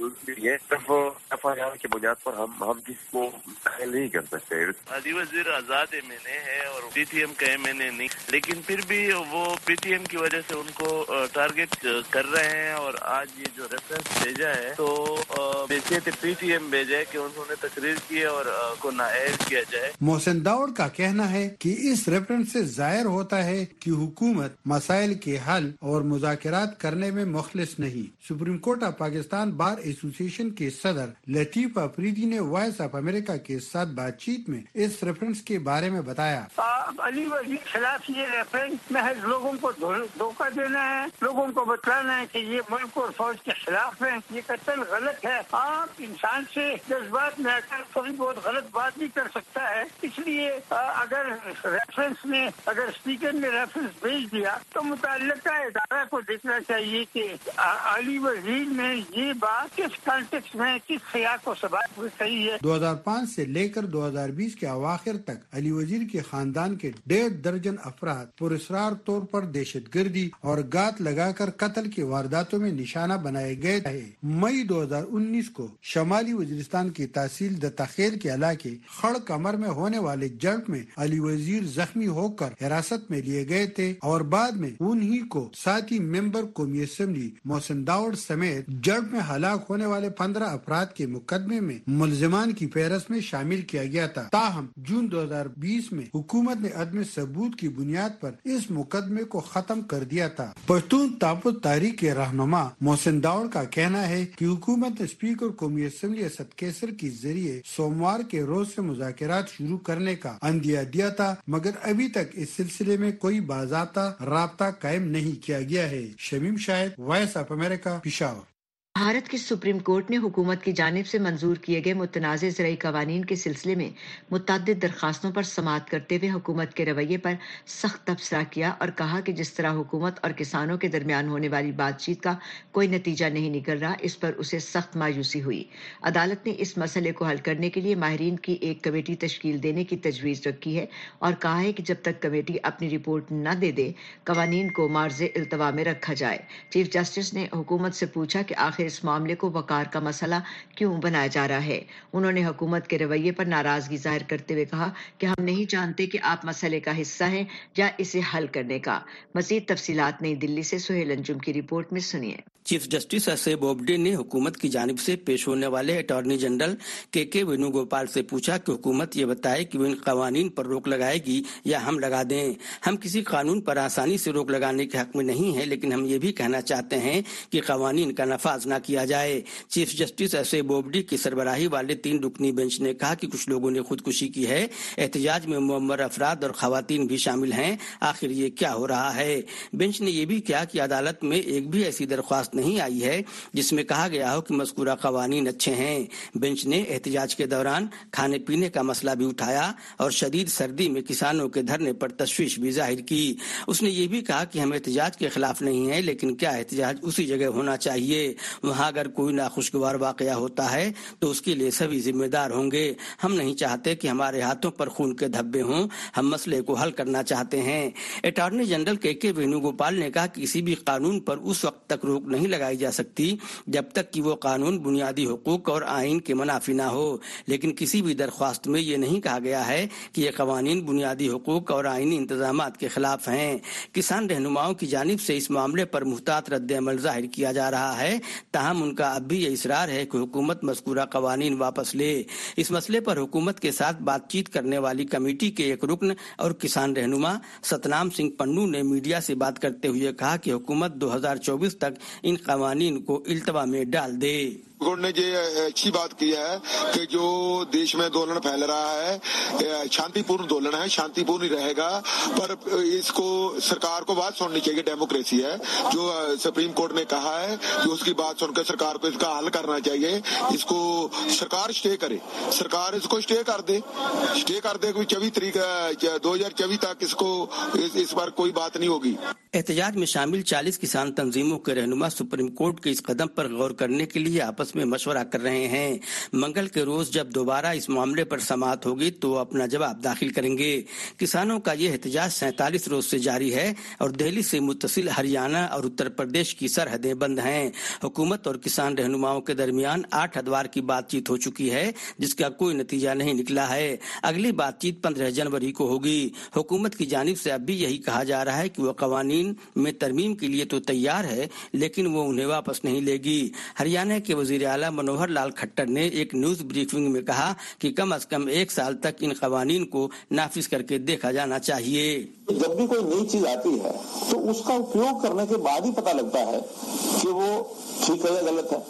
M: صرف ایف آئی آر کے بنیاد پر ہم کسی کو داخل نہیں کر سکتے۔
N: علی وزیر آزاد ایم این اے ہے اور پی ٹی ایم کا ایم این اے نہیں، لیکن پھر بھی وہ پی ٹی ایم کی وجہ سے ان کو ٹارگٹ کر رہے ہیں، اور آج یہ جو ریفرنس بھیجا ہے تو بحیثیت پی ٹی ایم بھیجا ہے کہ انہوں نے تقریر کی اور کو نااہل کیا جائے۔
L: محسن داوڑ کا کہنا ہے کہ اس ریفرنس سے ظاہر ہوتا ہے کہ حکومت مسائل کے حل اور مذاکرات کرنے میں مخلص نہیں۔ Supreme Court of Pakistan Bar Association کے صدر لطیف افریدی نے وائس آف امریکہ کے ساتھ بات چیت میں اس ریفرنس کے بارے میں بتایا،
O: علی وزیر کے خلاف یہ ریفرنس محض لوگوں کو دھوکہ دینا ہے، لوگوں کو بتلانا ہے کہ یہ ملک اور فوج کے خلاف ہے، یہ قتل غلط ہے۔ آپ انسان سے جذبات میں آ کر کوئی بہت غلط بات بھی کر سکتا ہے، اس لیے اگر ریفرنس میں اگر اسپیکر نے ریفرنس بھیج دیا تو متعلقہ ادارہ کو دیکھنا چاہیے کہ علی وزیر نے یہ بات کس کانٹیکس میں کس سیاق و سباق میں کہی ہے۔
L: 2005 سے لے کر 2020 کے اواخر تک علی وزیر کے خاندان کے 1.5 درجن افراد پراسرار طور پر دہشت گردی اور گات لگا کر قتل کی وارداتوں میں نشانہ بنائے گئے تھے۔ مئی 2019 کو شمالی وزیرستان کی تحصیل دتخیل کے علاقے خڑ کمر میں ہونے والے جنگ میں علی وزیر زخمی ہو کر حراست میں لیے گئے تھے اور بعد میں انہی کو ساتھی ممبر قومی اسمبلی محسن داوڑ سمیت جنگ میں ہلاک ہونے والے 15 افراد کے مقدمے میں ملزمان کی فہرست میں شامل کیا گیا تھا۔ تاہم جون 2020 میں حکومت نے عدم ثبوت کی بنیاد پر اس مقدمے کو ختم کر دیا تھا۔ پشتون تحفظ تحریک کے رہنما محسن داوڑ کا کہنا ہے کہ حکومت نے اسپیکر قومی اسمبلی اسد کیسر کے ذریعے سوموار کے روز سے مذاکرات شروع کرنے کا عندیہ دیا تھا، مگر ابھی تک اس سلسلے میں کوئی باضابطہ رابطہ قائم نہیں کیا گیا ہے۔ Shamim Shahid, Voice of America, Peshawar.
B: Bharat کی سپریم کورٹ نے حکومت کی جانب سے منظور کیے گئے متنازع زرعی قوانین کے سلسلے میں متعدد درخواستوں پر سماعت کرتے ہوئے حکومت کے رویے پر سخت تبصرہ کیا اور کہا کہ جس طرح حکومت اور کسانوں کے درمیان ہونے والی بات چیت کا کوئی نتیجہ نہیں نکل رہا، اس پر اسے سخت مایوسی ہوئی۔ عدالت نے اس مسئلے کو حل کرنے کے لیے ماہرین کی ایک کمیٹی تشکیل دینے کی تجویز رکھی ہے اور کہا ہے کہ جب تک کمیٹی اپنی رپورٹ نہ دے دے قوانین کو معرض التوا میں رکھا جائے۔ چیف جسٹس نے حکومت سے پوچھا کہ آخر اس معاملے کو وقار کا مسئلہ کیوں بنایا جا رہا ہے۔ انہوں نے حکومت کے رویے پر ناراضگی ظاہر کرتے ہوئے کہا کہ ہم نہیں جانتے کہ آپ مسئلے کا حصہ ہیں یا اسے حل کرنے کا۔ مزید تفصیلات نئی دلی سے سہیل انجم کی رپورٹ میں سنیے۔
P: Chief Justice S A Bobde نے حکومت کی جانب سے پیش ہونے والے اٹارنی جنرل کے وینو گوپال سے پوچھا کہ حکومت یہ بتائے کہ وہ ان قوانین پر روک لگائے گی یا ہم لگا دیں۔ ہم کسی قانون پر آسانی سے روک لگانے کے حق میں نہیں ہیں، لیکن ہم یہ بھی کہنا چاہتے ہیں کہ قوانین کا نفاذ نہ کیا جائے۔ Chief Justice S A Bobde کی سربراہی والے 3 رکنی بینچ نے کہا کہ کچھ لوگوں نے خودکشی کی ہے، احتجاج میں معمر افراد اور خواتین بھی شامل ہیں، آخر یہ کیا ہو رہا ہے؟ بینچ نے یہ بھی کہا کہ عدالت میں ایک بھی ایسی درخواست نہیں آئی ہے جس میں کہا گیا ہو کہ مذکورہ قوانین اچھے ہیں۔ بینچ نے احتجاج کے دوران کھانے پینے کا مسئلہ بھی اٹھایا اور شدید سردی میں کسانوں کے دھرنے پر تشویش بھی ظاہر کی۔ اس نے یہ بھی کہا کہ ہم احتجاج کے خلاف نہیں ہیں، لیکن کیا احتجاج اسی جگہ ہونا چاہیے؟ وہاں اگر کوئی ناخوشگوار واقعہ ہوتا ہے تو اس کے لیے سبھی ذمہ دار ہوں گے۔ ہم نہیں چاہتے کہ ہمارے ہاتھوں پر خون کے دھبے ہوں، ہم مسئلے کو حل کرنا چاہتے ہیں۔ اٹارنی جنرل کے وینو گوپال نے کہا کہ کسی بھی قانون پر اس وقت تک روک نہیں لگائی جا سکتی جب تک کہ وہ قانون بنیادی حقوق اور آئین کے منافی نہ ہو، لیکن کسی بھی درخواست میں یہ نہیں کہا گیا ہے کہ یہ قوانین بنیادی حقوق اور آئینی انتظامات کے خلاف ہیں۔ کسان رہنماؤں کی جانب سے اس معاملے پر محتاط رد عمل ظاہر کیا جا رہا ہے تاہم ان کا اب بھی یہ اصرار ہے کہ حکومت مذکورہ قوانین واپس لے۔ اس مسئلے پر حکومت کے ساتھ بات چیت کرنے والی کمیٹی کے ایک رکن اور کسان رہنما ستنام سنگھ پنو نے میڈیا سے بات کرتے ہوئے کہا کہ حکومت 2024 تک ان قوانین کو التوا میں ڈال دے۔
Q: گورنمنٹ نے یہ اچھی بات کی ہے کہ جو دیش میں دولن پھیل رہا ہے شانتی پورن دولن ہے، شانتی پورن ہی رہے گا، پر اس کو سرکار کو بات سننی چاہیے، ڈیموکریسی ہے، جو سپریم کورٹ نے کہا ہے کہ اس کی بات سن کے سرکار کو اس کا حل کرنا چاہیے۔ اس کو سرکار اسٹے کرے، سرکار اس کو اسٹے کر دے کوئی 24 تاریخ 2024 تک اس کو اس بار کوئی بات نہیں ہوگی۔
P: احتجاج میں شامل 40 کسان تنظیموں کے رہنما سپریم کورٹ کے اس قدم پر غور کرنے کے لیے آپس میں مشورہ کر رہے ہیں۔ منگل کے روز جب دوبارہ اس معاملے پر سماعت ہوگی تو وہ اپنا جواب داخل کریں گے۔ کسانوں کا یہ احتجاج 47 روز سے جاری ہے اور دہلی سے متصل ہریانہ اور اتر پردیش کی سرحدیں بند ہیں۔ حکومت اور کسان رہنماؤں کے درمیان 8 ادوار کی بات چیت ہو چکی ہے جس کا کوئی نتیجہ نہیں نکلا ہے۔ اگلی بات چیت 15 جنوری کو ہوگی۔ حکومت کی جانب سے اب بھی یہی کہا جا رہا ہے کہ وہ قوانین میں ترمیم کے لیے تو تیار ہے لیکن وہ انہیں واپس نہیں لے گی۔ ہریانہ کے وزیر اعلیٰ منوہر لال کھٹر نے ایک نیوز بریفنگ میں کہا کہ کم از کم 1 سال تک ان قوانین کو نافذ کر کے دیکھا جانا چاہیے۔
R: جب بھی کوئی نئی چیز آتی ہے تو اس کا اپیوگ کرنے کے بعد ہی پتہ لگتا ہے کہ وہ ٹھیک ہے یا غلط ہے۔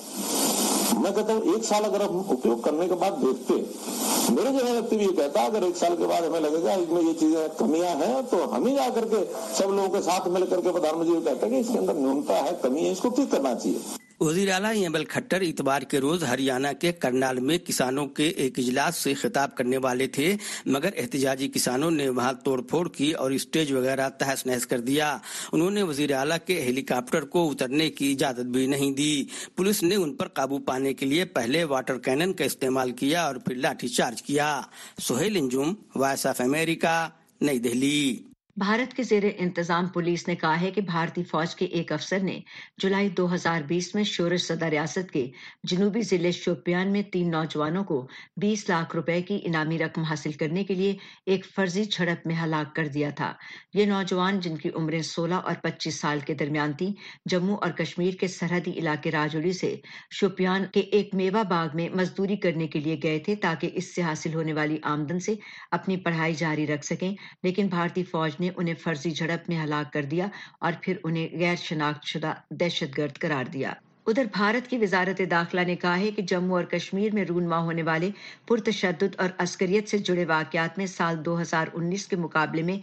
R: میں کہتا ہوں 1 سال اگر ہم اپیوگ کرنے کے بعد دیکھتے، میرے جو ہے یہ کہتا اگر 1 سال کے بعد ہمیں لگے گا اس میں یہ چیزیں کمیاں ہیں تو ہم ہی جا کر کے سب لوگوں کے ساتھ مل کر کے پردھان منتری کہتے ہیں کہ اس کے اندر न्यूनता ہے، کمی ہے، اس کو ٹھیک کرنا چاہیے۔
P: وزیر اعلیٰ ایمل کھٹر اتوار کے روز ہریانہ کے کرنال میں کسانوں کے ایک اجلاس سے خطاب کرنے والے تھے مگر احتجاجی کسانوں نے وہاں توڑ پھوڑ کی اور اسٹیج وغیرہ تہس نہس کر دیا۔ انہوں نے وزیر اعلیٰ کے ہیلی کاپٹر کو اترنے کی اجازت بھی نہیں دی۔ پولیس نے ان پر قابو پانے کے لیے پہلے واٹر کینن کا استعمال کیا اور پھر لاٹھی چارج کیا۔ Sohail Anjum, Voice of America, Nai Delhi.
B: Bharat کے زیر انتظام پولیس نے کہا ہے کہ بھارتی فوج کے ایک افسر نے جولائی 2020 میں شورش زدہ ریاست کے جنوبی ضلع شوپیان میں 3 نوجوانوں کو 20 لاکھ روپے کی انعامی رقم حاصل کرنے کے لیے ایک فرضی جھڑپ میں ہلاک کر دیا تھا۔ یہ نوجوان جن کی عمریں 16 اور 25 سال کے درمیان تھیں جموں اور کشمیر کے سرحدی علاقے راجوری سے شوپیان کے ایک میوہ باغ میں مزدوری کرنے کے لیے گئے تھے تاکہ اس سے حاصل ہونے والی آمدن سے اپنی پڑھائی جاری رکھ سکیں، لیکن بھارتی فوج نے انہیں فرضی جھڑپ میں ہلاک کر دیا اور پھر انہیں غیر شناخت شدہ دہشت گرد قرار دیا۔ ادھر بھارت کی وزارت داخلہ نے کہا ہے کہ جموں اور کشمیر میں رونما ہونے والے پرتشدد اور عسکریت سے جڑے واقعات میں سال 2019 کے مقابلے میں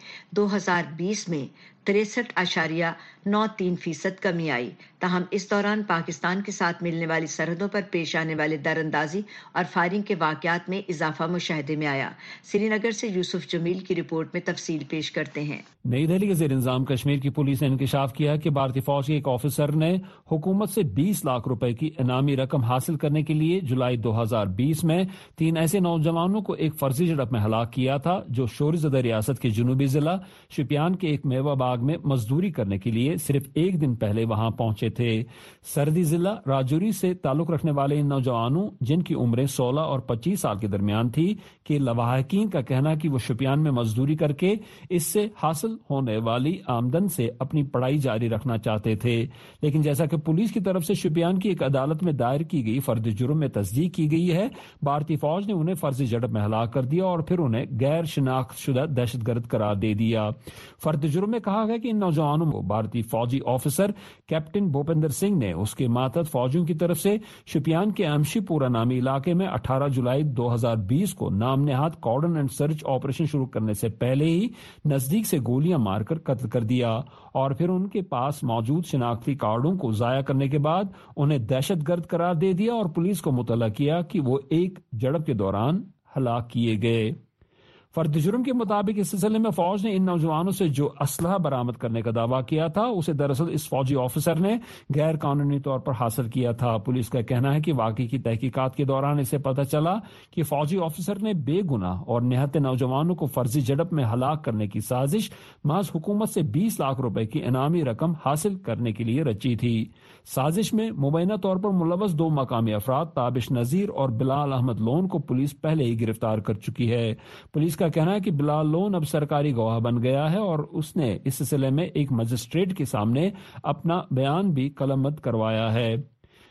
B: 2020 میں 63.93% کمی آئی۔ تاہم اس دوران پاکستان کے ساتھ ملنے والی سرحدوں پر پیش آنے والے دراندازی اور فائرنگ کے واقعات میں اضافہ مشاہدے میں آیا۔ سری نگر سے یوسف جمیل کی رپورٹ میں تفصیل پیش کرتے ہیں۔
S: نئی دہلی کے زیر انتظام کشمیر کی پولیس نے انکشاف کیا کہ بھارتی فوج کے ایک آفیسر نے حکومت سے 20 لاکھ روپے کی انعامی رقم حاصل کرنے کے لیے جولائی 2020 میں 3 ایسے نوجوانوں کو ایک فرضی جھڑپ میں ہلاک کیا تھا جو شورش زدہ ریاست کے جنوبی ضلع شوپیان کے ایک میوہ باغ میں مزدوری کرنے کے لیے صرف 1 دن پہلے وہاں پہنچے تھے۔ سرحدی ضلع راجوری سے تعلق رکھنے والے ان نوجوانوں جن کی عمریں 16 اور 25 سال کے درمیان تھی کہ لواحقین کا کہنا کہ وہ شوپیان میں مزدوری کر کے اس سے حاصل ہونے والی آمدن سے اپنی پڑھائی جاری رکھنا چاہتے تھے، لیکن جیسا کہ پولیس کی طرف سے شوپیان کی ایک عدالت میں دائر کی گئی فرد جرم میں تصدیق کی گئی ہے، بھارتی فوج نے انہیں فرضی جھڑپ میں ہلاک کر دیا اور پھر انہیں غیر شناخت شدہ دہشت گرد قرار دے دیا۔ فرد جرم میں کہا گیا کہ ان نوجوانوں کو بھارتی فوجی آفیسر کیپٹن بھوپندر سنگھ نے اس کے ماتحت فوجیوں کی طرف سے شوپیان کے امشی پورہ نامی علاقے میں 18 جولائی 2020 کو نام نہاد کارڈن اینڈ سرچ آپریشن شروع کرنے سے پہلے ہی نزدیک سے گولیاں مار کر قتل کر دیا اور پھر ان کے پاس موجود شناختی کارڈوں کو ضائع کرنے کے بعد انہیں دہشت گرد قرار دے دیا اور پولیس کو مطلع کیا کہ وہ ایک جھڑپ کے دوران ہلاک کیے گئے۔ فرد جرم کے مطابق اس سلسلے میں فوج نے ان نوجوانوں سے جو اسلحہ برآمد کرنے کا دعویٰ کیا تھا اسے دراصل اس فوجی آفیسر نے غیر قانونی طور پر حاصل کیا تھا۔ پولیس کا کہنا ہے کہ واقعے کی تحقیقات کے دوران اسے پتہ چلا کہ فوجی آفیسر نے بے گناہ اور نہتے نوجوانوں کو فرضی جھڑپ میں ہلاک کرنے کی سازش محض حکومت سے 20 لاکھ روپے کی انعامی رقم حاصل کرنے کے لیے رچی تھی۔ سازش میں مبینہ طور پر ملوث 2 مقامی افراد تابش نذیر اور بلال احمد لون کو پولیس پہلے ہی گرفتار کر چکی ہے۔ پولیس کا کہنا ہے کہ بلال لون اب سرکاری گواہ بن گیا ہے اور اس نے اس سلسلے میں ایک مجسٹریٹ کے سامنے اپنا بیان بھی قلمبند کروایا ہے۔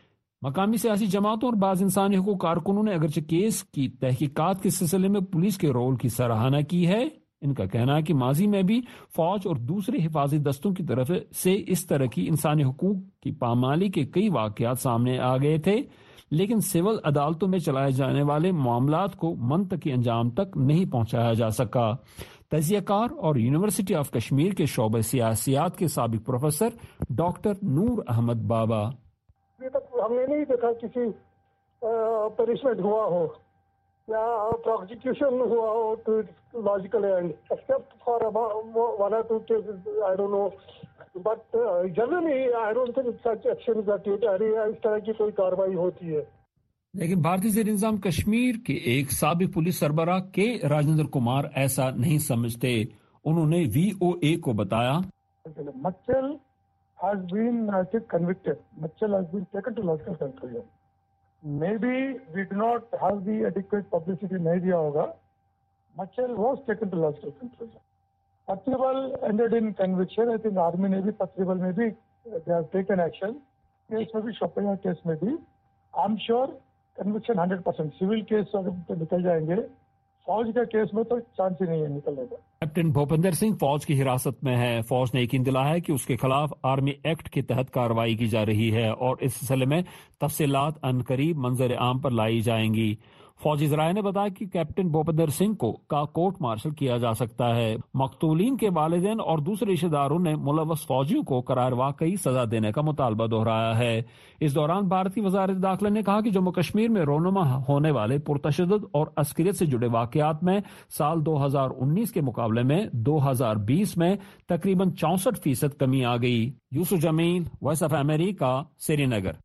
S: मकामी सियासी जमातों और बाज़ इंसानी हुकूक कारकुनों ने अगरचे केस की तहकीकात के सिलसिले में पुलिस के रोल की सराहना की है। इनका कहना है कि माजी में भी फौज और दूसरे हिफाजती दस्तों की तरफ से इस तरह की इंसानी हुकूक की पामाली के कई वाक़यात सामने आ गए थे, लेकिन सिविल अदालतों में चलाए जाने वाले मामलात को मंतकी अंजाम तक नहीं पहुंचाया जा सका। तजियाकार और यूनिवर्सिटी ऑफ कश्मीर के शोबे सियासियात के साबिक प्रोफेसर डॉक्टर नूर अहमद बाबा,
T: अभी तक हमने नहीं देखा किसी पनिशमेंट हुआ हो या प्रोसिक्यूशन हुआ हो to logical end, except for one और two cases, I don't know, but generally I don't think such actions are taken, इस तरह की कोई कार्रवाई होती है।
S: लेकिन भारतीय ज़ेर-ए-निज़ाम कश्मीर के एक साबिक पुलिस सरबराह के राजेंद्र कुमार ऐसा नहीं समझते। उन्होंने VOA को बताया,
T: मच्चल has been, I think, convicted. Mitchell has been taken to logical conclusion. Maybe we do not have the adequate publicity नहीं दिया होगा. Mitchell was taken to logical conclusion. Patriwal ended in conviction. I think Army ने भी Patriwal में भी they have taken action. Case में भी Shopian case में भी I'm sure conviction 100%. Civil case अगर निकल जाएंगे, फौज के केस में तो चांस ही नहीं है निकलने का।
S: कैप्टन भूपेंद्र सिंह फौज की हिरासत में है। फौज ने यकीन दिलाया है कि उसके खिलाफ आर्मी एक्ट के तहत कार्रवाई की जा रही है और इस सिलसिले में तफसीलात अनकरीब मंजर आम पर लाई जाएंगी। फौजी ज़राए ने बताया कि कैप्टन भूपेंद्र सिंह को कोर्ट मार्शल किया जा सकता है। मकतूलीन के वालिदैन और दूसरे रिश्तेदारों ने मुलव्वस फौजियों को करार वाकई सजा देने का मुतालबा दोहराया है। इस दौरान भारतीय वज़ारत दाखिला ने कहा कि जम्मू कश्मीर में रोनुमा होने वाले पुरतशद्दुद और अस्करियत से जुड़े वाकयात में साल 2019 के मुकाबले में 2020 में तकरीबन 64% कमी आ गई। Yusuf Jamil, Voice of America, Srinagar.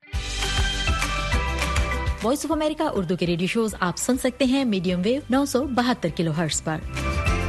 U: Voice of America Urdu के रेडियो शोज आप सुन सकते हैं मीडियम वेव 972 किलोहर्ट्ज पर।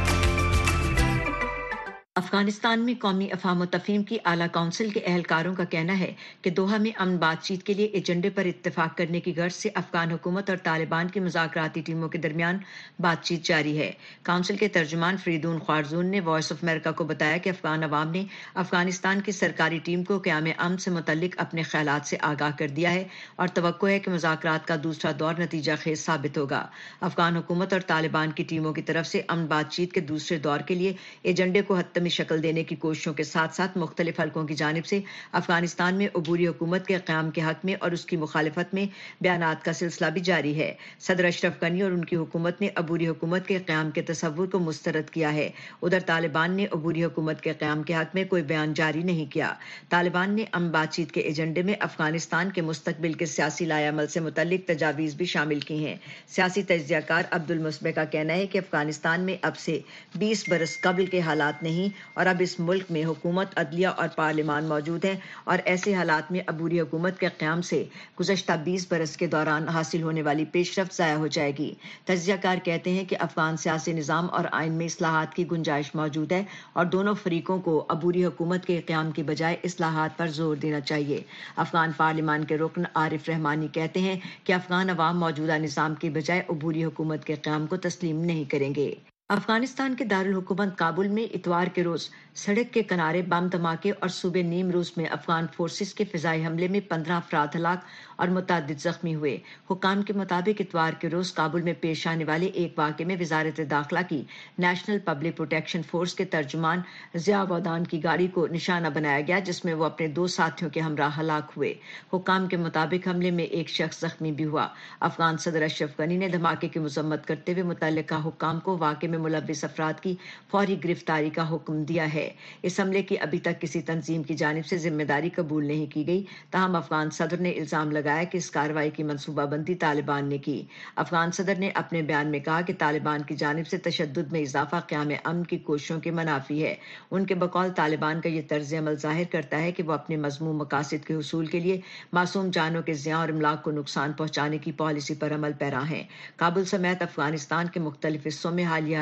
B: अफगानिस्तान में कौमी अफाम तफहीम की आला काउंसिल के अहलकारों का कहना है कि दोहा में अमन बातचीत के लिए एजेंडे पर इत्तेफाक करने की गर्ज से अफगान हुकूमत और तालिबान की मुज़ाकराती टीमों के दरमियान बातचीत जारी है। काउंसिल के तर्जुमान फरीदून ख्वारजून ने वॉइस ऑफ अमेरिका को बताया कि अफगान अवाम ने अफगानिस्तान की सरकारी टीम को क़याम अमन से मुतल्लिक अपने ख्यालात से आगाह कर दिया है और तवक्को है कि मुज़ाकरात का दूसरा दौर नतीजा खेज साबित होगा। अफगान हुकूमत और तालिबान की टीमों की तरफ से अमन बातचीत के दूसरे दौर के लिए एजेंडे को हत्मी शक्ल देने की कोशिशों के साथ साथ मुख्तलिफ हलकों की जानिब से अफगानिस्तान में अबूरी हुकूमत के क़याम के हक में और उसकी मुखालिफत में बयानात का सिलसिला भी जारी है। सदर अशरफ गनी और उनकी हुकूमत ने अबूरी हुकूमत के क़याम के तसव्वुर को मुस्तरद किया है। उधर तालिबान ने अबूरी हुकूमत के क़याम के हक में कोई बयान जारी नहीं किया। तालिबान ने अमन बातचीत के एजेंडे में अफगानिस्तान के मुस्तकबिल के सियासी लायामल से मुतल्लिक तजावीज़ भी शामिल की हैं। सियासी तज्ज़ियाकार अब्दुल मुस्बे का कहना है कि अफगानिस्तान में अब से 20 बरस कबल के हालात नहीं और अब इस मुल्क में हुकूमत, अदलिया और पार्लिमान मौजूद हैं और ऐसे हालात में अबूरी हुकूमत के क़याम से गुज़श्ता 20 बरस के दौरान हासिल होने वाली पेशरफ्त ज़ाया हो जाएगी। तज्ज़ियाकार कहते हैं कि अफगान सियासी निज़ाम और आइन में इस्लाहात की गुंजाइश मौजूद है और दोनों फरीकों को अबूरी हुकूमत के क़याम की बजाय इस्लाहात पर जोर देना चाहिए। अफगान पार्लिमान के रुकन आरिफ रहमानी कहते हैं कि अफगान अवाम मौजूदा निज़ाम की बजाय अबूरी हुकूमत के क़याम को तस्लीम नहीं करेंगे। अफगानिस्तान के दारुल हुकूमत काबुल में इतवार के रोज सड़क के किनारे बम धमाके और सूबे नीम रूस में अफगान फोर्सेस के फिजाई हमले में 15 अफराद हलाक और मुतअद्दिद जख्मी हुए। हुकाम के मुताबिक इतवार के रोज काबुल में पेश आने वाले एक वाक़े में वजारत दाखिला की नेशनल पब्लिक प्रोटेक्शन फोर्स के तर्जुमान ज़िया वदान की गाड़ी को निशाना बनाया गया, जिसमें वो अपने 2 साथियों के हमरा हलाक हुए। हुकाम के मुताबिक हमले में एक शख्स जख्मी भी हुआ। अफगान सदर अशरफ गनी ने धमाके की मजम्मत करते हुए मुतल्लिका हुकाम को वाक़े में मुलव्विस अफराद की फौरी गिरफ्तारी का हुक्म दिया है। इस हमले की अभी तक किसी तंजीम की जानिब से जिम्मेदारी कबूल नहीं की गई। ताहम अफगान सदर ने इल्जाम लगाया कि इस कार्रवाई की मनसूबाबंदी तालिबान ने की। अफगान सदर ने अपने बयान में कहा कि तालिबान की जानिब से तशद्दुद में इजाफा क़याम अमन की कोशिशों के मनाफी है। उनके बकौल तालिबान का यह तर्ज अमल जाहिर करता है कि वो अपने मज़मूम मकासद के हुसूल के लिए मासूम जानों के ज़िया और इमलाक को नुकसान पहुंचाने की पॉलिसी पर अमल पैरा हैं। काबुल समेत अफगानिस्तान के मुख्तलिफ हिस्सों में हालिया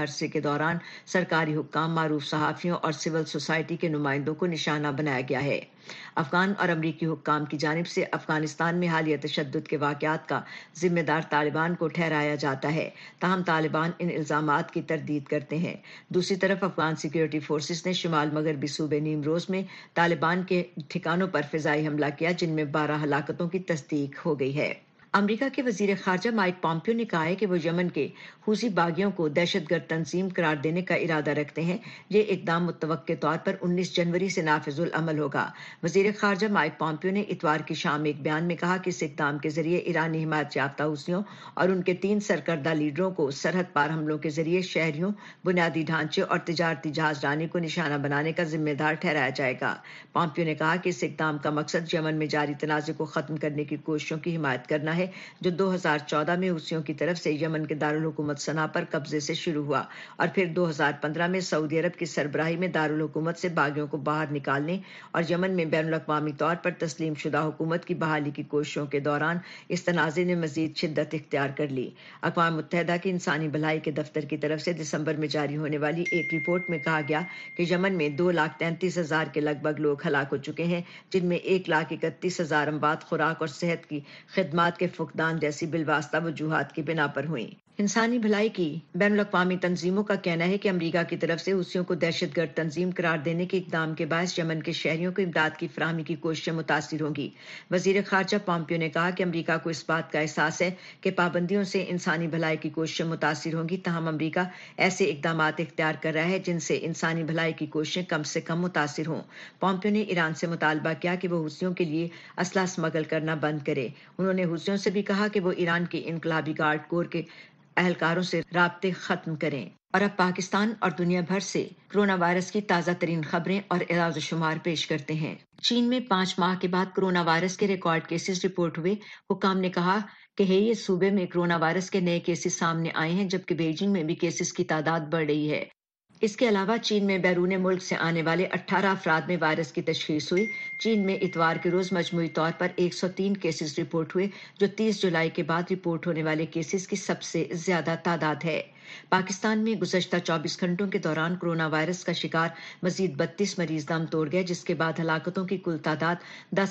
B: عرصے کے دوران سرکاری حکام، معروف صحافیوں اور سول سوسائٹی کے نمائندوں کو نشانہ بنایا گیا ہے۔ افغان اور امریکی حکام کی جانب سے افغانستان میں حالیہ تشدد کے واقعات کا ذمہ دار طالبان کو ٹھہرایا جاتا ہے، تاہم طالبان ان الزامات کی تردید کرتے ہیں۔ دوسری طرف افغان سیکیورٹی فورسز نے شمال مغربی صوبے نیمروز میں طالبان کے ٹھکانوں پر فضائی حملہ کیا، جن میں 12 ہلاکتوں کی تصدیق ہو گئی ہے۔ امریکہ کے وزیر خارجہ مائک پومپیو نے کہا ہے کہ وہ یمن کے حوثی باغیوں کو دہشت گرد تنظیم قرار دینے کا ارادہ رکھتے ہیں۔ یہ اقدام متوقع طور پر 19 جنوری سے نافذ العمل ہوگا۔ وزیر خارجہ مائک پومپیو نے اتوار کی شام ایک بیان میں کہا کہ اس اقدام کے ذریعے ایرانی حمایت یافتہ حوثیوں اور ان کے 3 سرکردہ لیڈروں کو سرحد پار حملوں کے ذریعے شہریوں، بنیادی ڈھانچے اور تجارتی جہاز رانی کو نشانہ بنانے کا ذمہ دار ٹھہرایا جائے گا۔ پومپیو نے کہا کہ اس اقدام کا مقصد یمن میں جاری تنازع کو ختم کرنے کی کوششوں کی حمایت کرنا ہے، جو 2014 میں حوثیوں کی طرف سے یمن کے دارالحکومت صنعا پر قبضے سے شروع ہوا اور پھر 2015 میں سعودی عرب کی سربراہی میں دارالحکومت سے باغیوں کو باہر نکالنے اور یمن میں بین الاقوامی طور پر تسلیم شدہ حکومت کی بحالی کی کوششوں کے دوران اس تنازع نے مزید شدت اختیار کر لی۔ اقوام متحدہ کی انسانی بھلائی کے دفتر کی طرف سے دسمبر میں جاری ہونے والی ایک رپورٹ میں کہا گیا کہ یمن میں 2,33,000 کے لگ بھگ لوگ ہلاک ہو چکے ہیں، جن میں 1,31,000 اموات خوراک اور صحت کی خدمات کے فقدان جیسی بالواسطہ وجوہات کی بنا پر ہوئیں۔ انسانی بھلائی کی بین الاقوامی تنظیموں کا کہنا ہے کہ امریکہ کی طرف سے حوثیوں کو دہشت گرد تنظیم قرار دینے کے اقدام کے باعث یمن کے شہریوں کو امداد کی فراہمی کی کوششیں متاثر ہوں گی۔ وزیر خارجہ پومپیو نے کہا کہ امریکہ کو اس بات کا احساس ہے کہ پابندیوں سے انسانی بھلائی کی کوششیں متاثر ہوں گی، تاہم امریکہ ایسے اقدامات اختیار کر رہا ہے جن سے انسانی بھلائی کی کوششیں کم سے کم متاثر ہوں۔ پومپیو نے ایران سے مطالبہ کیا کہ وہ حوثیوں کے لیے اسلحہ اسمگل کرنا بند کرے۔ انہوں نے حوثیوں سے بھی کہا کہ وہ ایران کے انقلابی گارڈ کور کے اہلکاروں سے رابطے ختم کریں۔ اور اب پاکستان اور دنیا بھر سے کرونا وائرس کی تازہ ترین خبریں اور اعداد و شمار پیش کرتے ہیں۔ چین میں 5 ماہ کے بعد کرونا وائرس کے ریکارڈ کیسز رپورٹ ہوئے۔ حکام نے کہا کہ یہ صوبے میں کرونا وائرس کے نئے کیسز سامنے آئے ہیں، جبکہ بیجنگ میں بھی کیسز کی تعداد بڑھ رہی ہے۔ اس کے علاوہ چین میں بیرون ملک سے آنے والے 18 افراد میں وائرس کی تشخیص ہوئی۔ چین میں اتوار کے روز مجموعی طور پر 103 کیسز رپورٹ ہوئے، جو 30 جولائی کے بعد رپورٹ ہونے والے کیسز کی سب سے زیادہ تعداد ہے۔ پاکستان میں گزشتہ 24 گھنٹوں کے دوران کرونا وائرس کا شکار مزید 32 مریض دم توڑ گئے، جس کے بعد ہلاکتوں کی کل تعداد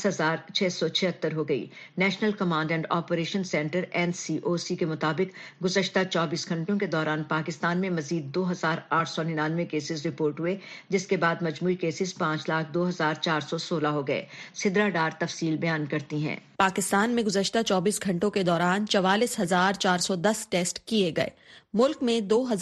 B: 10,676 ہو گئی۔ National Command and Operation Centre NCOC کے مطابق گزشتہ 24 گھنٹوں کے دوران پاکستان میں مزید 2,899 کیسز رپورٹ ہوئے، جس کے بعد مجموعی کیسز 5,02,416 ہو گئے۔ سدرا ڈار تفصیل بیان کرتی ہیں۔
A: پاکستان میں گزشتہ 24 گھنٹوں کے دوران 44,410 ٹیسٹ کیے گئے۔ ملک میں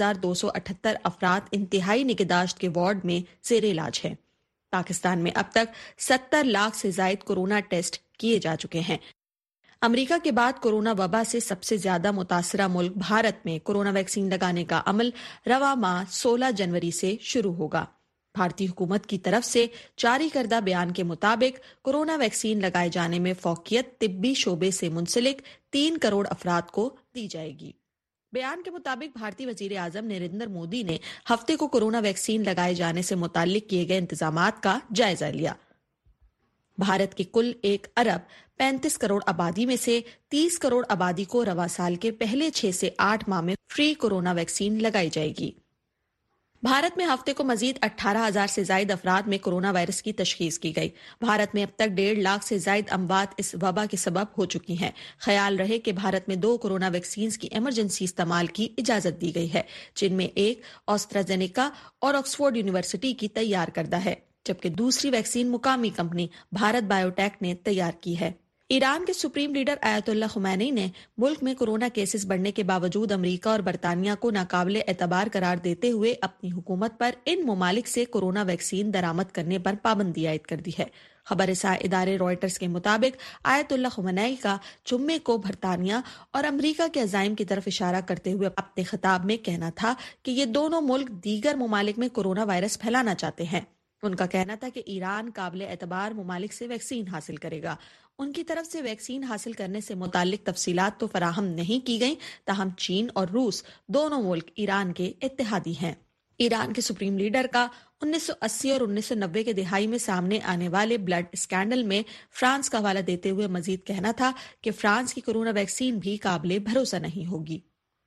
A: 2,278 افراد انتہائی نگہداشت کے وارڈ میں زیر علاج ہیں۔ پاکستان میں اب تک 70 لاکھ سے زائد کورونا ٹیسٹ کیے جا چکے ہیں۔ امریکہ کے بعد کورونا وبا سے سب سے زیادہ متاثرہ ملک بھارت میں کورونا ویکسین لگانے کا عمل رواں ماہ 16 جنوری سے شروع ہوگا۔ بھارتی حکومت کی طرف سے جاری کردہ بیان کے مطابق کورونا ویکسین لگائے جانے میں فوقیت طبی شعبے سے منسلک 3 کروڑ افراد کو دی جائے گی۔ بیان کے مطابق بھارتی وزیر اعظم نریندر مودی نے ہفتے کو کورونا ویکسین لگائے جانے سے متعلق کیے گئے انتظامات کا جائزہ لیا۔ بھارت کی کل 1 ارب 35 کروڑ آبادی میں سے 30 کروڑ آبادی کو رواں سال کے پہلے 6 سے 8 ماہ میں فری کورونا ویکسین لگائی جائے گی۔ بھارت میں ہفتے کو مزید 18,000 سے زائد افراد میں کورونا وائرس کی تشخیص کی گئی۔ بھارت میں اب تک 1.5 لاکھ سے زائد اموات اس وبا کے سبب ہو چکی ہیں۔ خیال رہے کہ بھارت میں 2 کورونا ویکسینز کی ایمرجنسی استعمال کی اجازت دی گئی ہے، جن میں ایک آسٹرازینیکا اور آکسفورڈ یونیورسٹی کی تیار کردہ ہے، جبکہ دوسری ویکسین مقامی کمپنی بھارت بایو ٹیک نے تیار کی ہے۔ ایران کے سپریم لیڈر آیت اللہ خمینی نے ملک میں کورونا کیسز بڑھنے کے باوجود امریکہ اور برطانیہ کو ناقابل اعتبار قرار دیتے ہوئے اپنی حکومت پر ان ممالک سے کورونا ویکسین درآمد کرنے پر پابندی عائد کر دی ہے۔ خبر رساں ادارے رائٹرز کے مطابق آیت اللہ خمینی کا جمعے کو برطانیہ اور امریکہ کے عزائم کی طرف اشارہ کرتے ہوئے اپنے خطاب میں کہنا تھا کہ یہ دونوں ملک دیگر ممالک میں کورونا وائرس پھیلانا چاہتے ہیں۔ ان کا کہنا تھا کہ ایران قابل اعتبار ممالک سے ویکسین حاصل کرے گا۔ ان کی طرف سے ویکسین حاصل کرنے سے متعلق تفصیلات تو فراہم نہیں کی گئیں، تاہم چین اور روس دونوں ملک ایران کے اتحادی ہیں۔ ایران کے سپریم لیڈر کا 1980 اور 1990 کے دہائی میں سامنے آنے والے بلڈ اسکینڈل میں فرانس کا حوالہ دیتے ہوئے مزید کہنا تھا کہ فرانس کی کورونا ویکسین بھی قابل بھروسہ نہیں ہوگی۔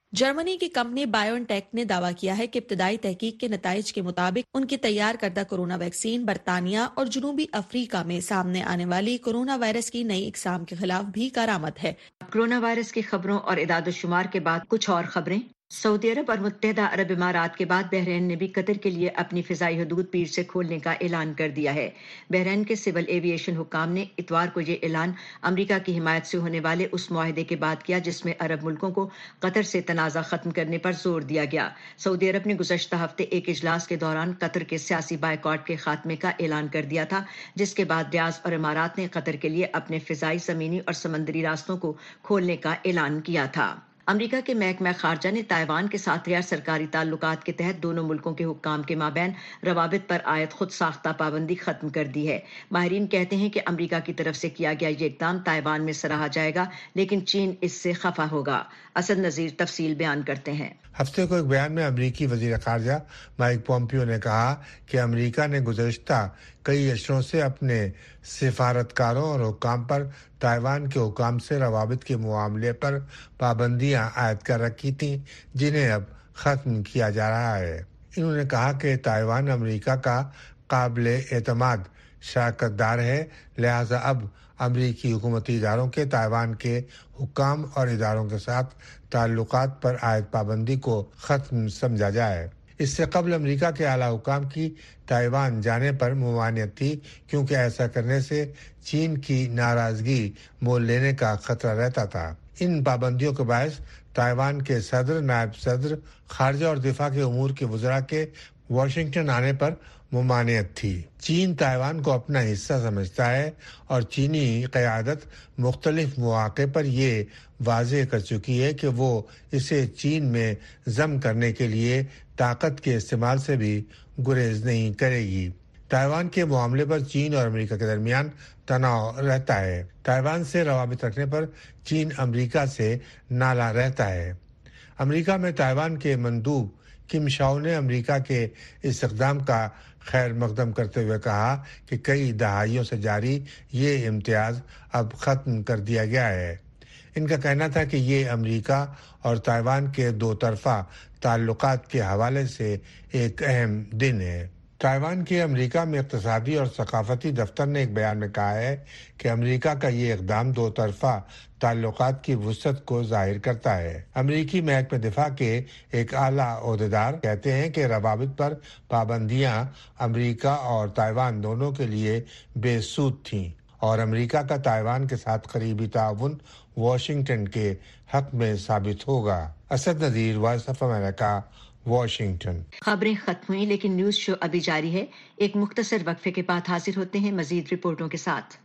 A: जर्मनी की कंपनी बायोनटेक ने दावा किया है कि इब्तदाई तहकीक के नताइज के मुताबिक उनकी तैयार करदा कोरोना वैक्सीन बरतानिया और जनूबी अफ्रीका में सामने आने वाली कोरोना वायरस की नई इकसाम के खिलाफ भी कारामद है।
B: कोरोना वायरस की खबरों और इदाद-ओ-शुमार के बाद कुछ और खबरें। सऊदी अरब और मुत्तहदा अरब इमारात के बाद बहरीन ने भी कतर के लिए अपनी फिजाई हदूद पीर से खोलने का ऐलान कर दिया है। बहरीन के सिविल एविएशन हुक्काम ने इतवार को ये ऐलान अमेरिका की हिमायत से होने वाले उस मुआहदे के बाद किया जिसमें अरब मुल्कों को कतर से तनाज़ा खत्म करने पर जोर दिया गया। सऊदी अरब ने गुज़श्ता हफ्ते एक इजलास के दौरान कतर के सियासी बायकॉट के खात्मे का ऐलान कर दिया था, जिसके बाद रियाज और इमारात ने कतर के लिए अपने फिजाई, ज़मीनी और समंदरी रास्तों को खोलने का ऐलान किया था। अमेरिका के महकमा खारजा ने ताइवान के साथ गैर सरकारी ताल्लुकात के तहत दोनों मुल्कों के हुक्काम के माबैन रवाबित पर आयत खुद साख्ता पाबंदी खत्म कर दी है। माहिरीन कहते हैं कि अमेरिका की तरफ से किया गया ये इक़दाम ताइवान में सराहा जाएगा, लेकिन चीन इससे खफा होगा। असद नज़ीर तफसील बयान करते हैं।
C: हफ्ते को एक बयान में अमरीकी वज़ीर ख़ारजा माइक पोम्पियो ने कहा कि अमेरिका ने गुज़श्ता कई अशरों से अपने सिफारतकारों और हुक्काम पर ताइवान के हुक्काम से रवाबित के मामले पर पाबंदियां आयद कर रखी थीं, जिन्हें अब ख़त्म किया जा रहा है। इन्होंने कहा कि ताइवान अमेरिका का काबिल एतमाद शराकतदार है, लिहाजा अब अमरीकी हुकूमती इदारों के ताइवान के हुक्काम और इदारों के साथ ताल्लुकात पर आयद पाबंदी को ख़त्म समझा जाए। इससे कबल अमेरिका के आला हुक्काम की ताइवान जाने पर मुमानियत थी, क्योंकि ऐसा करने से चीन की नाराज़गी मोल लेने का खतरा रहता था। इन पाबंदियों के बायस ताइवान के सदर, नायब सदर, खारजा और दिफा के उमूर के वज़रा के वाशिंगटन आने पर मुमानियत थी। चीन ताइवान को अपना हिस्सा समझता है और चीनी क़यादत मुख्तलिफ मौक़े पर ये वाज़ेह कर चुकी है कि वो इसे चीन में ज़म करने के लिए ताकत के इस्तेमाल से भी गुरेज नहीं करेगी। ताइवान के मामले पर चीन और अमेरिका के दरमियान तनाव रहता है। ताइवान से रवाबित रखने पर चीन अमेरिका से नाला रहता है। अमेरिका में ताइवान के मंदूब किम शाओ ने अमेरिका के इस इक़दाम का खैर मकदम करते हुए कहा कि कई दहाइयों से जारी ये इम्तियाज़ अब ख़त्म कर दिया गया है। इनका कहना था कि ये अमेरिका और ताइवान के दो तरफा ताल्लुकात के हवाले से एक अहम दिन है। ताइवान के अमेरिका में इक़्तिसादी और सकाफती दफ्तर ने एक बयान में कहा है कि अमेरिका का ये इक़दाम दो तरफा ताल्लुकात की वुसअत को जाहिर करता है। अमेरिकी महकमे दिफा के एक आला ओहदेदार कहते हैं कि रवाबित पर पाबंदियां अमेरिका और ताइवान दोनों के लिए बेसूद थीं और अमेरिका का ताइवान के साथ करीबी ताउन वाशिंगटन के हक में साबित होगा। Asad Nazir, Voice of America, Washington.
B: खबरें खत्म हुई, लेकिन न्यूज शो अभी जारी है। एक मुख्तसर वक्फे के बाद हाजिर होते हैं मजीद रिपोर्टों के साथ।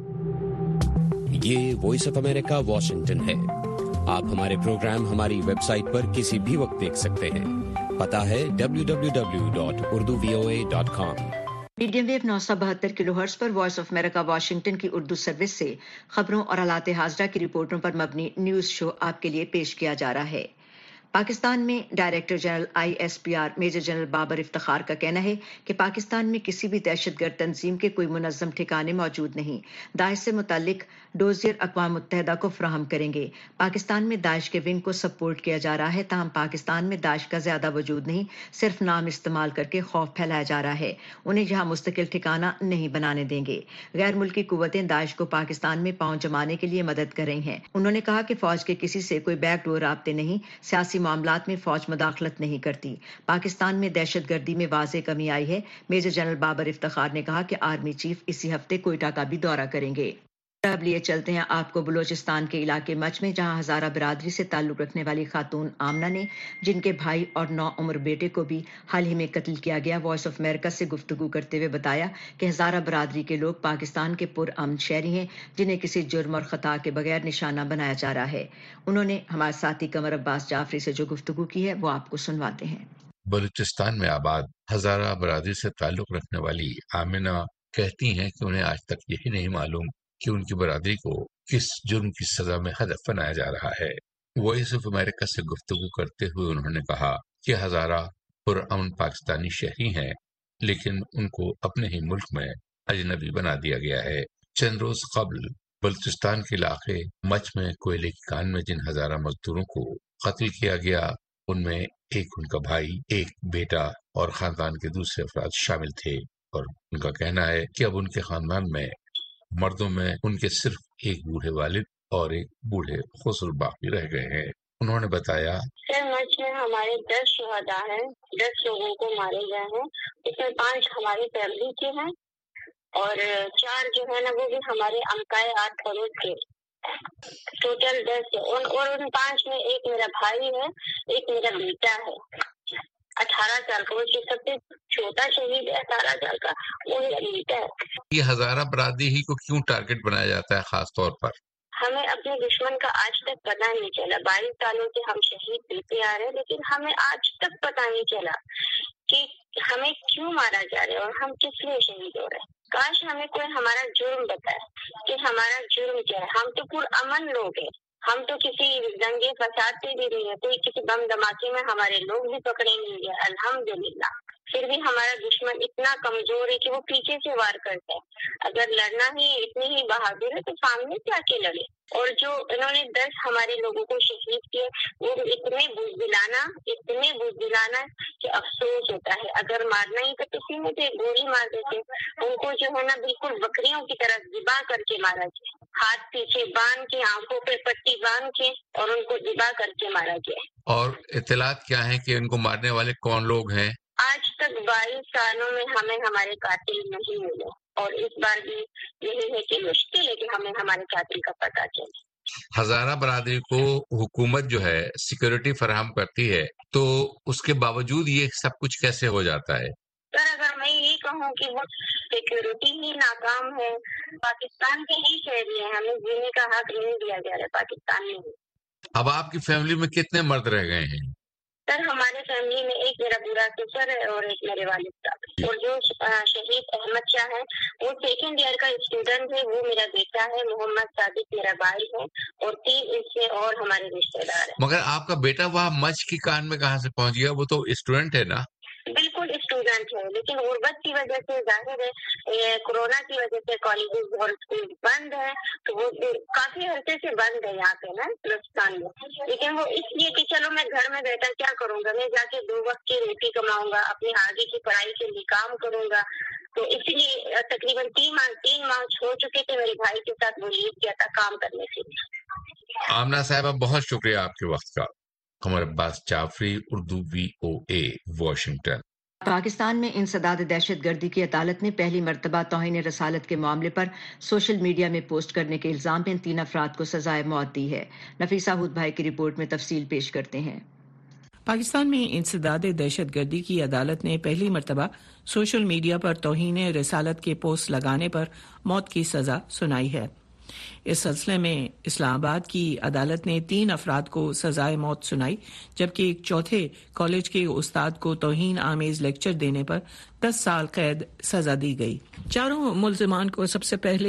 V: ये वॉइस ऑफ अमेरिका वाशिंगटन है। आप हमारे प्रोग्राम हमारी वेबसाइट पर किसी भी वक्त देख सकते हैं। पता है www.urduvoa.com।
B: मीडियम वेव 972 किलोहर्ट्ज़ पर वॉइस ऑफ अमेरिका वाशिंगटन की उर्दू सर्विस से खबरों और हालात हाज़िरा की रिपोर्टों पर मबनी न्यूज शो आपके लिए पेश किया जा रहा है। पाकिस्तान में director general ISPR major general Babar Iftikhar का कहना है कि पाकिस्तान में किसी भी दहशतगर्द तंजीम के कोई मुनज़्ज़म ठिकाने मौजूद नहीं। दाइश से मुतालिक डोजियर अक़वाम मुत्तहदा को फराहम करेंगे। पाकिस्तान में दाइश के विंग को सपोर्ट किया जा रहा है, ताहम पाकिस्तान में दाइश का ज्यादा वजूद नहीं, सिर्फ नाम इस्तेमाल करके खौफ फैलाया जा रहा है। उन्हें यहाँ मुस्तकिल ठिकाना नहीं बनाने देंगे। गैर मुल्की कुव्वतें दाइश को पाकिस्तान में पांव जमाने के लिए मदद कर रही हैं। उन्होंने कहा कि फौज के किसी से कोई बैकडोर राब्ते नहीं, सियासी मामलात में फौज मुदाखलत नहीं करती। पाकिस्तान में दहशतगर्दी में वाज़ेह कमी आई है। मेजर जनरल बाबर इफ्तिखार ने कहा कि आर्मी चीफ इसी हफ्ते कोयटा का भी दौरा करेंगे। अब लिए चलते हैं आपको बलोचिस्तान के इलाके मच में, जहां हजारा बिरादरी से ताल्लुक रखने वाली खातून आमना ने, जिनके भाई और 9 उम्र बेटे को भी हाल ही में कत्ल किया गया, वॉइस ऑफ अमेरिका से गुफ्तगू करते हुए बताया कि हजारा बिरादरी के लोग पाकिस्तान के पुरअमन शहरी हैं, जिन्हें किसी जुर्म और खता के बगैर निशाना बनाया जा रहा है। उन्होंने हमारे साथी कमर अब्बास जाफरी से जो गुफ्तगू की है वो आपको सुनवाते हैं।
W: बलूचिस्तान में आबाद हजारा बिरादरी से ताल्लुक रखने वाली आमिना कहती हैं कि उन्हें आज तक यही नहीं मालूम कि उनकी बरादरी को किस जुर्म की सजा में हदफ बनाया जा रहा है। वॉइस ऑफ अमेरिका से गुफ्तगू करते हुए उन्होंने कहा कि हजारा पुरअमन पाकिस्तानी शहरी हैं, लेकिन उनको अपने ही मुल्क में अजनबी बना दिया गया है। चंद रोज कबल बलूचिस्तान के इलाके मच में कोयले की कान में जिन हजारा मजदूरों को قتل کیا گیا ان میں ایک ان کا بھائی، ایک بیٹا اور خاندان کے دوسرے افراد شامل تھے، اور ان کا کہنا ہے کہ اب ان کے خاندان میں مردوں میں ان کے صرف ایک بوڑھے والد اور ایک بوڑھے خسر باقی رہ گئے ہیں۔ انہوں نے بتایا،
D: سر مچ میں ہمارے 10 شہداء ہیں، 10 لوگوں کو مارے گئے ہیں، اس میں 5 ہماری فیملی کے ہیں اور 4 جو ہے نا وہ بھی ہمارے امکائے 8 پڑوس کے، ٹوٹل 10 ہے، اور ان 5 میں ایک میرا بھائی ہے، ایک میرا بیٹا ہے 18 سال کا، وہ سب سے چھوٹا شہید ہے 18 سال کا، وہ میرا بیٹا ہے۔
W: یہ ہزارہ برادری ہی کو کیوں ٹارگٹ بنایا جاتا ہے خاص طور پر؟
D: ہمیں اپنے دشمن کا آج تک پتہ نہیں چلا، 22 سالوں سے ہم شہید دیتے آ رہے ہیں، لیکن ہمیں آج تک پتہ نہیں چلا کہ ہمیں کیوں مارا جا رہا ہے اور ہم کس لیے شہید ہو رہے ہیں۔ کاش ہمیں کوئی ہمارا جرم بتائے کہ ہمارا جرم کیا ہے۔ ہم تو پرامن لوگ ہیں، ہم تو کسی دنگے فساد سے بھی نہیں ہے، کوئی کسی بم دھماکے میں ہمارے لوگ بھی پکڑے نہیں گئے الحمدللہ، پھر بھی ہمارا دشمن اتنا کمزور ہے کہ وہ پیچھے سے وار کرتا ہے۔ اگر لڑنا ہی اتنی ہی بہادر ہے تو سامنے سے آ کے لڑے۔ اور جو انہوں نے 10 ہمارے لوگوں کو شہید کیے وہ اتنے بزدلانہ کہ افسوس ہوتا ہے۔ اگر مارنا ہی تو کسی میں سے گولی مار دیتے، ان کو جو ہے نا بالکل بکریوں کی طرح ذبح کر کے مارا گیا، ہاتھ پیچھے باندھ کے، آنکھوں پہ پٹی باندھ کے، اور ان کو ذبح کر کے مارا گیا۔
W: اور اطلاعات کیا ہیں کہ ان کو مارنے والے کون لوگ ہیں؟
D: آج تک 22 سالوں میں ہمیں ہمارے قاتل نہیں ملے، اور اس بار بھی یہی ہے کہ مشکل ہے کہ ہمیں ہمارے قاتل کا پتہ چلے۔
W: ہزارہ برادری کو حکومت جو ہے سیکورٹی فراہم کرتی ہے، تو اس کے باوجود یہ سب کچھ کیسے ہو جاتا ہے؟
D: سر اگر میں یہ کہوں کہ وہ سیکورٹی ہی ناکام ہے، پاکستان کے ہی شہری ہیں، ہمیں جینے کا حق نہیں دیا جا رہا ہے پاکستان میں۔
W: اب آپ کی فیملی میں کتنے مرد رہ گئے ہیں؟
D: سر ہمارے فیملی میں ایک میرا بوڑھا سسر ہے اور ایک میرے والد صاحب، اور جو شہید احمد شاہ ہے وہ 2nd ایئر کا اسٹوڈنٹ ہے، وہ میرا بیٹا ہے، محمد صادق میرا بھائی ہے، اور 3 اس سے اور ہمارے رشتے دار ہیں۔
W: مگر آپ کا بیٹا وہاں مچ کی کان میں کہاں سے پہنچ گیا؟ وہ تو اسٹوڈنٹ ہے نا؟
D: بالکل اسٹوڈنٹ ہے، لیکن غربت کی وجہ سے ظاہر ہے، کورونا کی وجہ سے کالجز اور اسکول بند ہے، تو وہ کافی عرصے سے بند ہے یہاں پہ نا بلوچستان میں، لیکن وہ اس لیے کہ چلو میں گھر میں بیٹھا کیا کروں گا، میں جا کے 2 وقت کی روٹی کماؤں گا، اپنی آگے کی پڑھائی کے لیے کام کروں گا، تو اس لیے تقریباً 3 ماہ ہو چکے تھے میرے بھائی کے ساتھ وہ لیو کیا تھا کام کرنے کے لیے۔
W: آمنہ صاحبہ بہت شکریہ آپ کے وقت کا۔ Qamar Abbas Jafri, Urdu VOA، Washington.
B: پاکستان میں انسداد دہشت گردی کی عدالت نے پہلی مرتبہ توہین رسالت کے معاملے پر سوشل میڈیا میں پوسٹ کرنے کے الزام میں 3 افراد کو سزائے موت دی ہے۔ نفیسہ ہود بھائی کی رپورٹ میں تفصیل پیش کرتے ہیں۔
E: پاکستان میں انسداد دہشت گردی کی عدالت نے پہلی مرتبہ سوشل میڈیا پر توہین رسالت کے پوسٹ لگانے پر موت کی سزا سنائی ہے۔ اس سلسلے میں اسلام آباد کی عدالت نے 3 افراد کو سزائے موت سنائی، جبکہ ایک چوتھے کالج کے استاد کو توہین آمیز لیکچر دینے پر 10 سال قید سزا دی گئی۔ چاروں ملزمان کو سب سے پہلے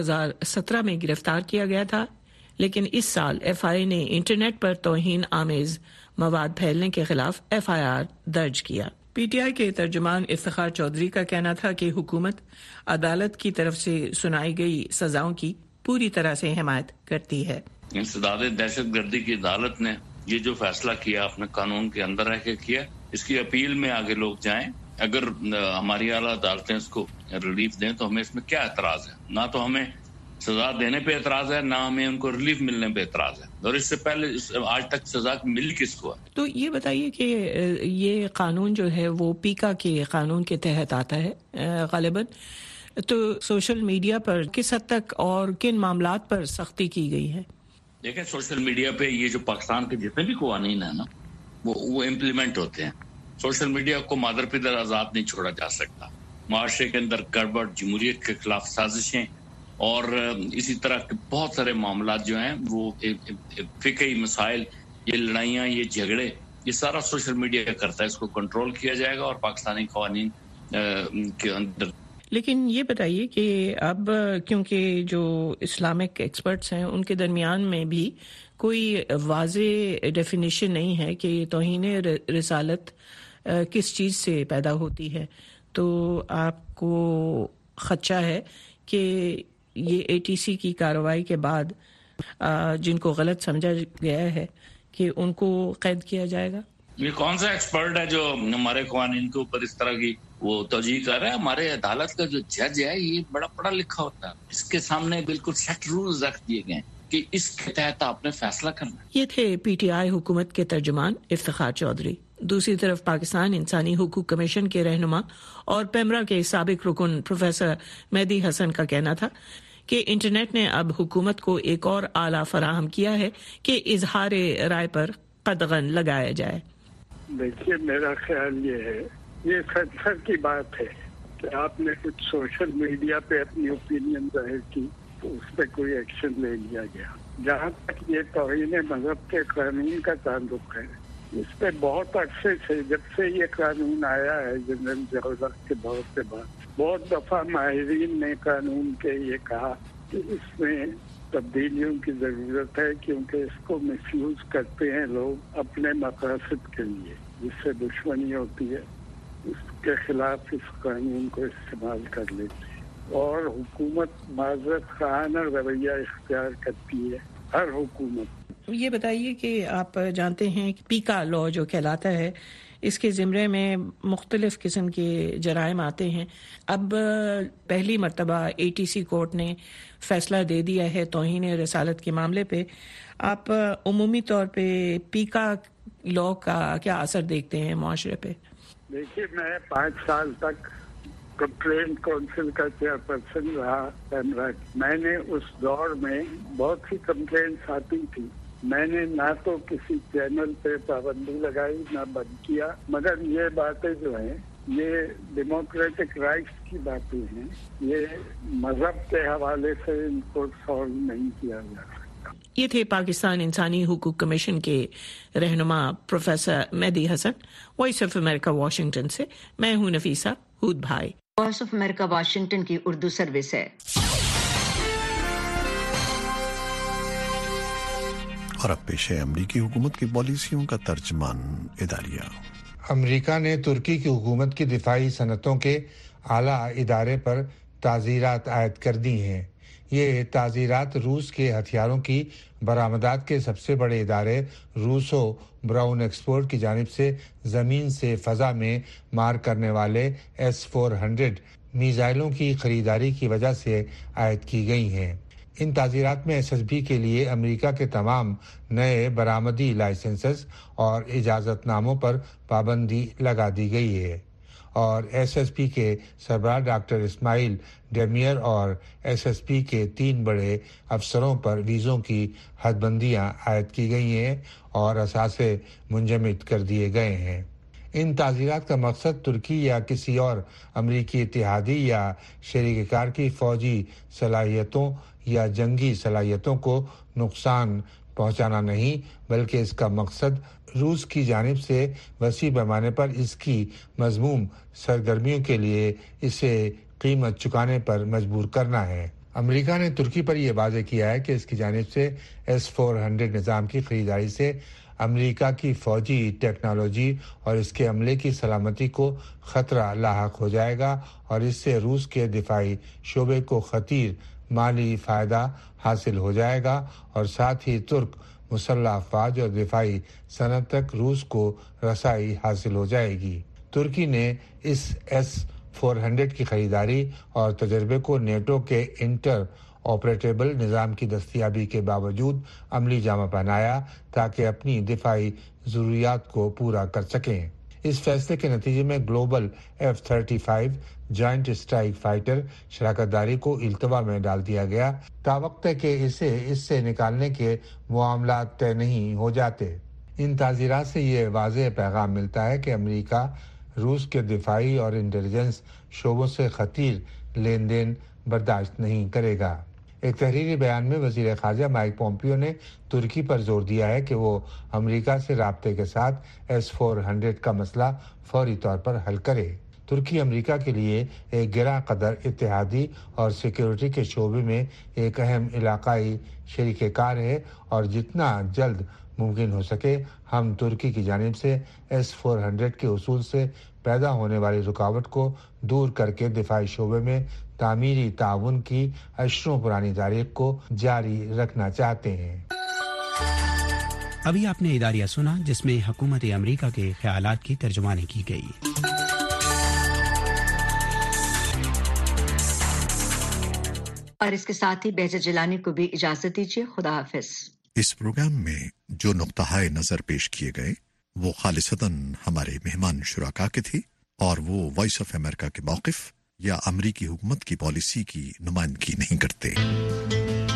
E: 2017 میں گرفتار کیا گیا تھا، لیکن اس سال FI نے انٹرنیٹ پر توہین آمیز مواد پھیلنے کے خلاف FIR درج کیا۔ PTI کے ترجمان افتخار چودھری کا کہنا تھا کہ حکومت عدالت کی طرف سے سنائی گئی سزاؤں کی پوری طرح سے حمایت کرتی ہے۔
G: انسداد دہشت گردی کی عدالت نے یہ جو فیصلہ کیا اپنے قانون کے اندر رہ کے کیا، اس کی اپیل میں آگے لوگ جائیں۔ اگر ہماری اعلیٰ عدالتیں اس کو ریلیف دیں تو ہمیں اس میں کیا اعتراض ہے؟ نہ تو ہمیں سزا دینے پہ اعتراض ہے، نہ ہمیں ان کو ریلیف ملنے پہ اعتراض ہے، اور اس سے پہلے آج تک سزا ملی کس کو ہے؟
E: تو یہ بتائیے کہ یہ قانون جو ہے وہ پیکا کے قانون کے تحت آتا ہے غالباً، تو سوشل میڈیا پر کس حد تک اور کن معاملات پر سختی کی گئی ہے؟
G: دیکھیں سوشل میڈیا پہ یہ جو پاکستان کے جتنے بھی قوانین ہیں نا وہ امپلیمنٹ ہوتے ہیں۔ سوشل میڈیا کو مادر پدر آزاد نہیں چھوڑا جا سکتا۔ معاشرے کے اندر گڑبڑ، جمہوریت کے خلاف سازشیں اور اسی طرح کے بہت سارے معاملات جو ہیں وہ فقہی مسائل، یہ لڑائیاں، یہ جھگڑے، یہ سارا سوشل میڈیا کرتا ہے۔ اس کو کنٹرول کیا جائے گا اور پاکستانی قوانین کے اندر۔
E: لیکن یہ بتائیے کہ اب کیونکہ جو اسلامک ایکسپرٹس ہیں ان کے درمیان میں بھی کوئی واضح ڈیفینیشن نہیں ہے کہ توہین رسالت کس چیز سے پیدا ہوتی ہے، تو آپ کو خدشہ ہے کہ یہ ATC کی کارروائی کے بعد جن کو غلط سمجھا گیا ہے कि उनको कैद किया जाएगा?
G: ये कौन सा एक्सपर्ट है जो हमारे कानून के ऊपर इस तरह की वो तवजीह कर रहा है? हमारे अदालत का जो जज है ये बड़ा पढ़ा लिखा होता है, इसके सामने बिल्कुल सेट रूल्स रख दिए गए कि इसके तहत आपने फैसला करना।
E: ये थे पीटीआई हुकूमत के तर्जुमान इफ्तिखार चौधरी। दूसरी तरफ पाकिस्तान इंसानी हुकूक कमीशन के रहनुमा और पेमरा के साबिक रुकन प्रोफेसर मेहदी हसन का कहना था कि इंटरनेट ने अब हुकूमत को एक और आला फराहम किया है कि इजहार राय पर कदगन लगाया जाए।
O: देखिए, मेरा ख्याल ये है, ये सच की बात है कि आपने कुछ सोशल मीडिया पे अपनी ओपिनियन जाहिर की तो उस पर कोई एक्शन ले लिया गया। जहाँ तक ये तौहीन मजहब के कानून का ताल्लुक है, इस पे बहुत अरसे से, जब से ये कानून आया है जनरल जवाहर के दौर के बाद, बहुत दफा माहिरीन ने कानून के ये कहा कि इसमें तब्दीलियों की जरूरत है, क्योंकि इसको मिसयूज करते हैं लोग अपने मकासद के लिए, जिससे दुश्मनी होती है। इसके खिलाफ इस कानून को इस्तेमाल कर लेते हैं और हुकूमत माजरत खाना रवैया इख्तियार करती है, हर हुकूमत।
E: ये बताइए कि आप जानते हैं कि पीका लॉ जो कहलाता है, इसके ज़िम्रे में मुख्तलिफ किस्म के जराइम आते हैं। अब पहली मर्तबा ATC कोर्ट ने फैसला दे दिया है तौहीन रसालत के मामले पे। आप उमूमी तौर पे पीका लॉ का क्या असर देखते हैं माशरे पे?
O: देखिए, मैं 5 साल तक कंप्लेंट काउंसिल का चेयरपर्सन रहा पेमरा। मैंने उस दौर में बहुत सी कंप्लेंट्स आती थी, मैंने ना तो किसी चैनल पे पाबंदी लगाई ना बंद किया, मगर ये बातें जो हैं ये डेमोक्रेटिक राइट्स की बातें हैं, ये मजहब के हवाले से इनको सॉल्व नहीं किया जा सकता।
E: ये थे पाकिस्तान इंसानी हुकूक कमीशन के रहनुमा professor Mehdi Hasan. Voice of America Washington से मैं हूं नफीसा हूद भाई।
B: वॉइस ऑफ अमेरिका वाशिंगटन की उर्दू सर्विस है।
F: और अब पेश है अमरीकी हुकूमत की पॉलिसियों का तर्जमान इदारिया।
C: अमरीका ने तुर्की की हुकूमत की दिफाई सनतों के आला इदारे पर ताज़ीरात आयद कर दी हैं। ये ताज़ीरात रूस के हथियारों की बरामदात के सबसे बड़े इदारे रूसो ब्राउन एक्सपोर्ट की जानिब से ज़मीन से फ़ज़ा में मार करने वाले S-400 मिसाइलों की खरीदारी की वजह से आयद की गई हैं। इन ताज़ीरात में SSB के लिए अमेरिका के तमाम नए बरामदी लाइसेंसेस और इजाज़तनामों पर पाबंदी लगा दी गई है और SSP के सरबराह डॉक्टर इस्माइल डेमियर और SSP के 3 बड़े अफसरों पर वीज़ों की हदबंदियां आयद की गई हैं और असासे मुंजमद कर दिए गए हैं। इन ताज़ीरात का मकसद तुर्की या किसी और अमरीकी इत्तेहादी या शरीककार की फ़ौजी सलाहियतों या जंगी सलाहियतों को नुकसान पहुंचाना नहीं, बल्कि इसका मकसद रूस की जानिब से वसी पैमाने पर इसकी मज़मूम सरगर्मियों के लिए इसे कीमत चुकाने पर मजबूर करना है। अमेरिका ने तुर्की पर यह वाज़ेह किया है कि इसकी जानिब से S-400 निज़ाम की खरीदारी से अमेरिका की फ़ौजी टेक्नोलॉजी और इसके अमले की सलामती को ख़तरा लाहक हो जाएगा और इससे रूस के दिफाई शोबे को खतीर माली फ़ायदा हासिल हो जाएगा और साथ ही तुर्क मुसल्लह अफ़वाज और दिफाई सनत तक रूस को रसाई हासिल हो जाएगी। तुर्की ने इस S-400 की खरीदारी और तजर्बे को नेटो के इंटर ऑपरेटेबल निज़ाम की दस्तयाबी के बावजूद अमली जामा पहनाया ताकि अपनी दिफाई ज़रूरियात को पूरा कर सकें। इस फैसले के नतीजे में global F-35 joint strike fighter शराकतदारी को इल्तवा में डाल दिया गया। तावक्ता के इसे इससे निकालने के मामला तय नहीं हो जाते। इन ताज़ीरात से ये वाज़ेह पैगाम मिलता है कि अमेरिका रूस के दिफाई और इंटेलिजेंस शोबों से खतीर लेन देन बर्दाश्त नहीं करेगा। एक तहरीरी बयान में वज़ीर ख़ारजा माइक पोम्पियो ने तुर्की पर जोर दिया है कि वो अमेरिका से राब्ते के साथ S-400 का मसला फौरी तौर पर हल करे। तुर्की अमेरिका के लिए एक गिरा कदर इत्तेहादी और सिक्योरिटी के शोबे में एक अहम इलाकाई शरीककार है और जितना जल्द मुमकिन हो सके हम तुर्की की जानिब से S-400 के उसूल से पैदा होने वाली रुकावट को दूर करके दिफाई शोबे में तामीरी ताउन की अशरों पुरानी तारीख को जारी रखना चाहते हैं।
H: ابھی آپ نے اداریہ سنا جس میں حکومت امریکہ کے خیالات کی ترجمانی کی گئی۔
B: اور اس کے ساتھ ہی بہجت جیلانی کو بھی اجازت دیجیے۔ خدا حافظ۔
F: اس پروگرام میں جو نقطۂ نظر پیش کیے گئے وہ خالصتاً ہمارے مہمان شرکا کے تھے اور وہ وائس آف امریکہ کے موقف یا امریکی حکومت کی پالیسی کی نمائندگی نہیں کرتے۔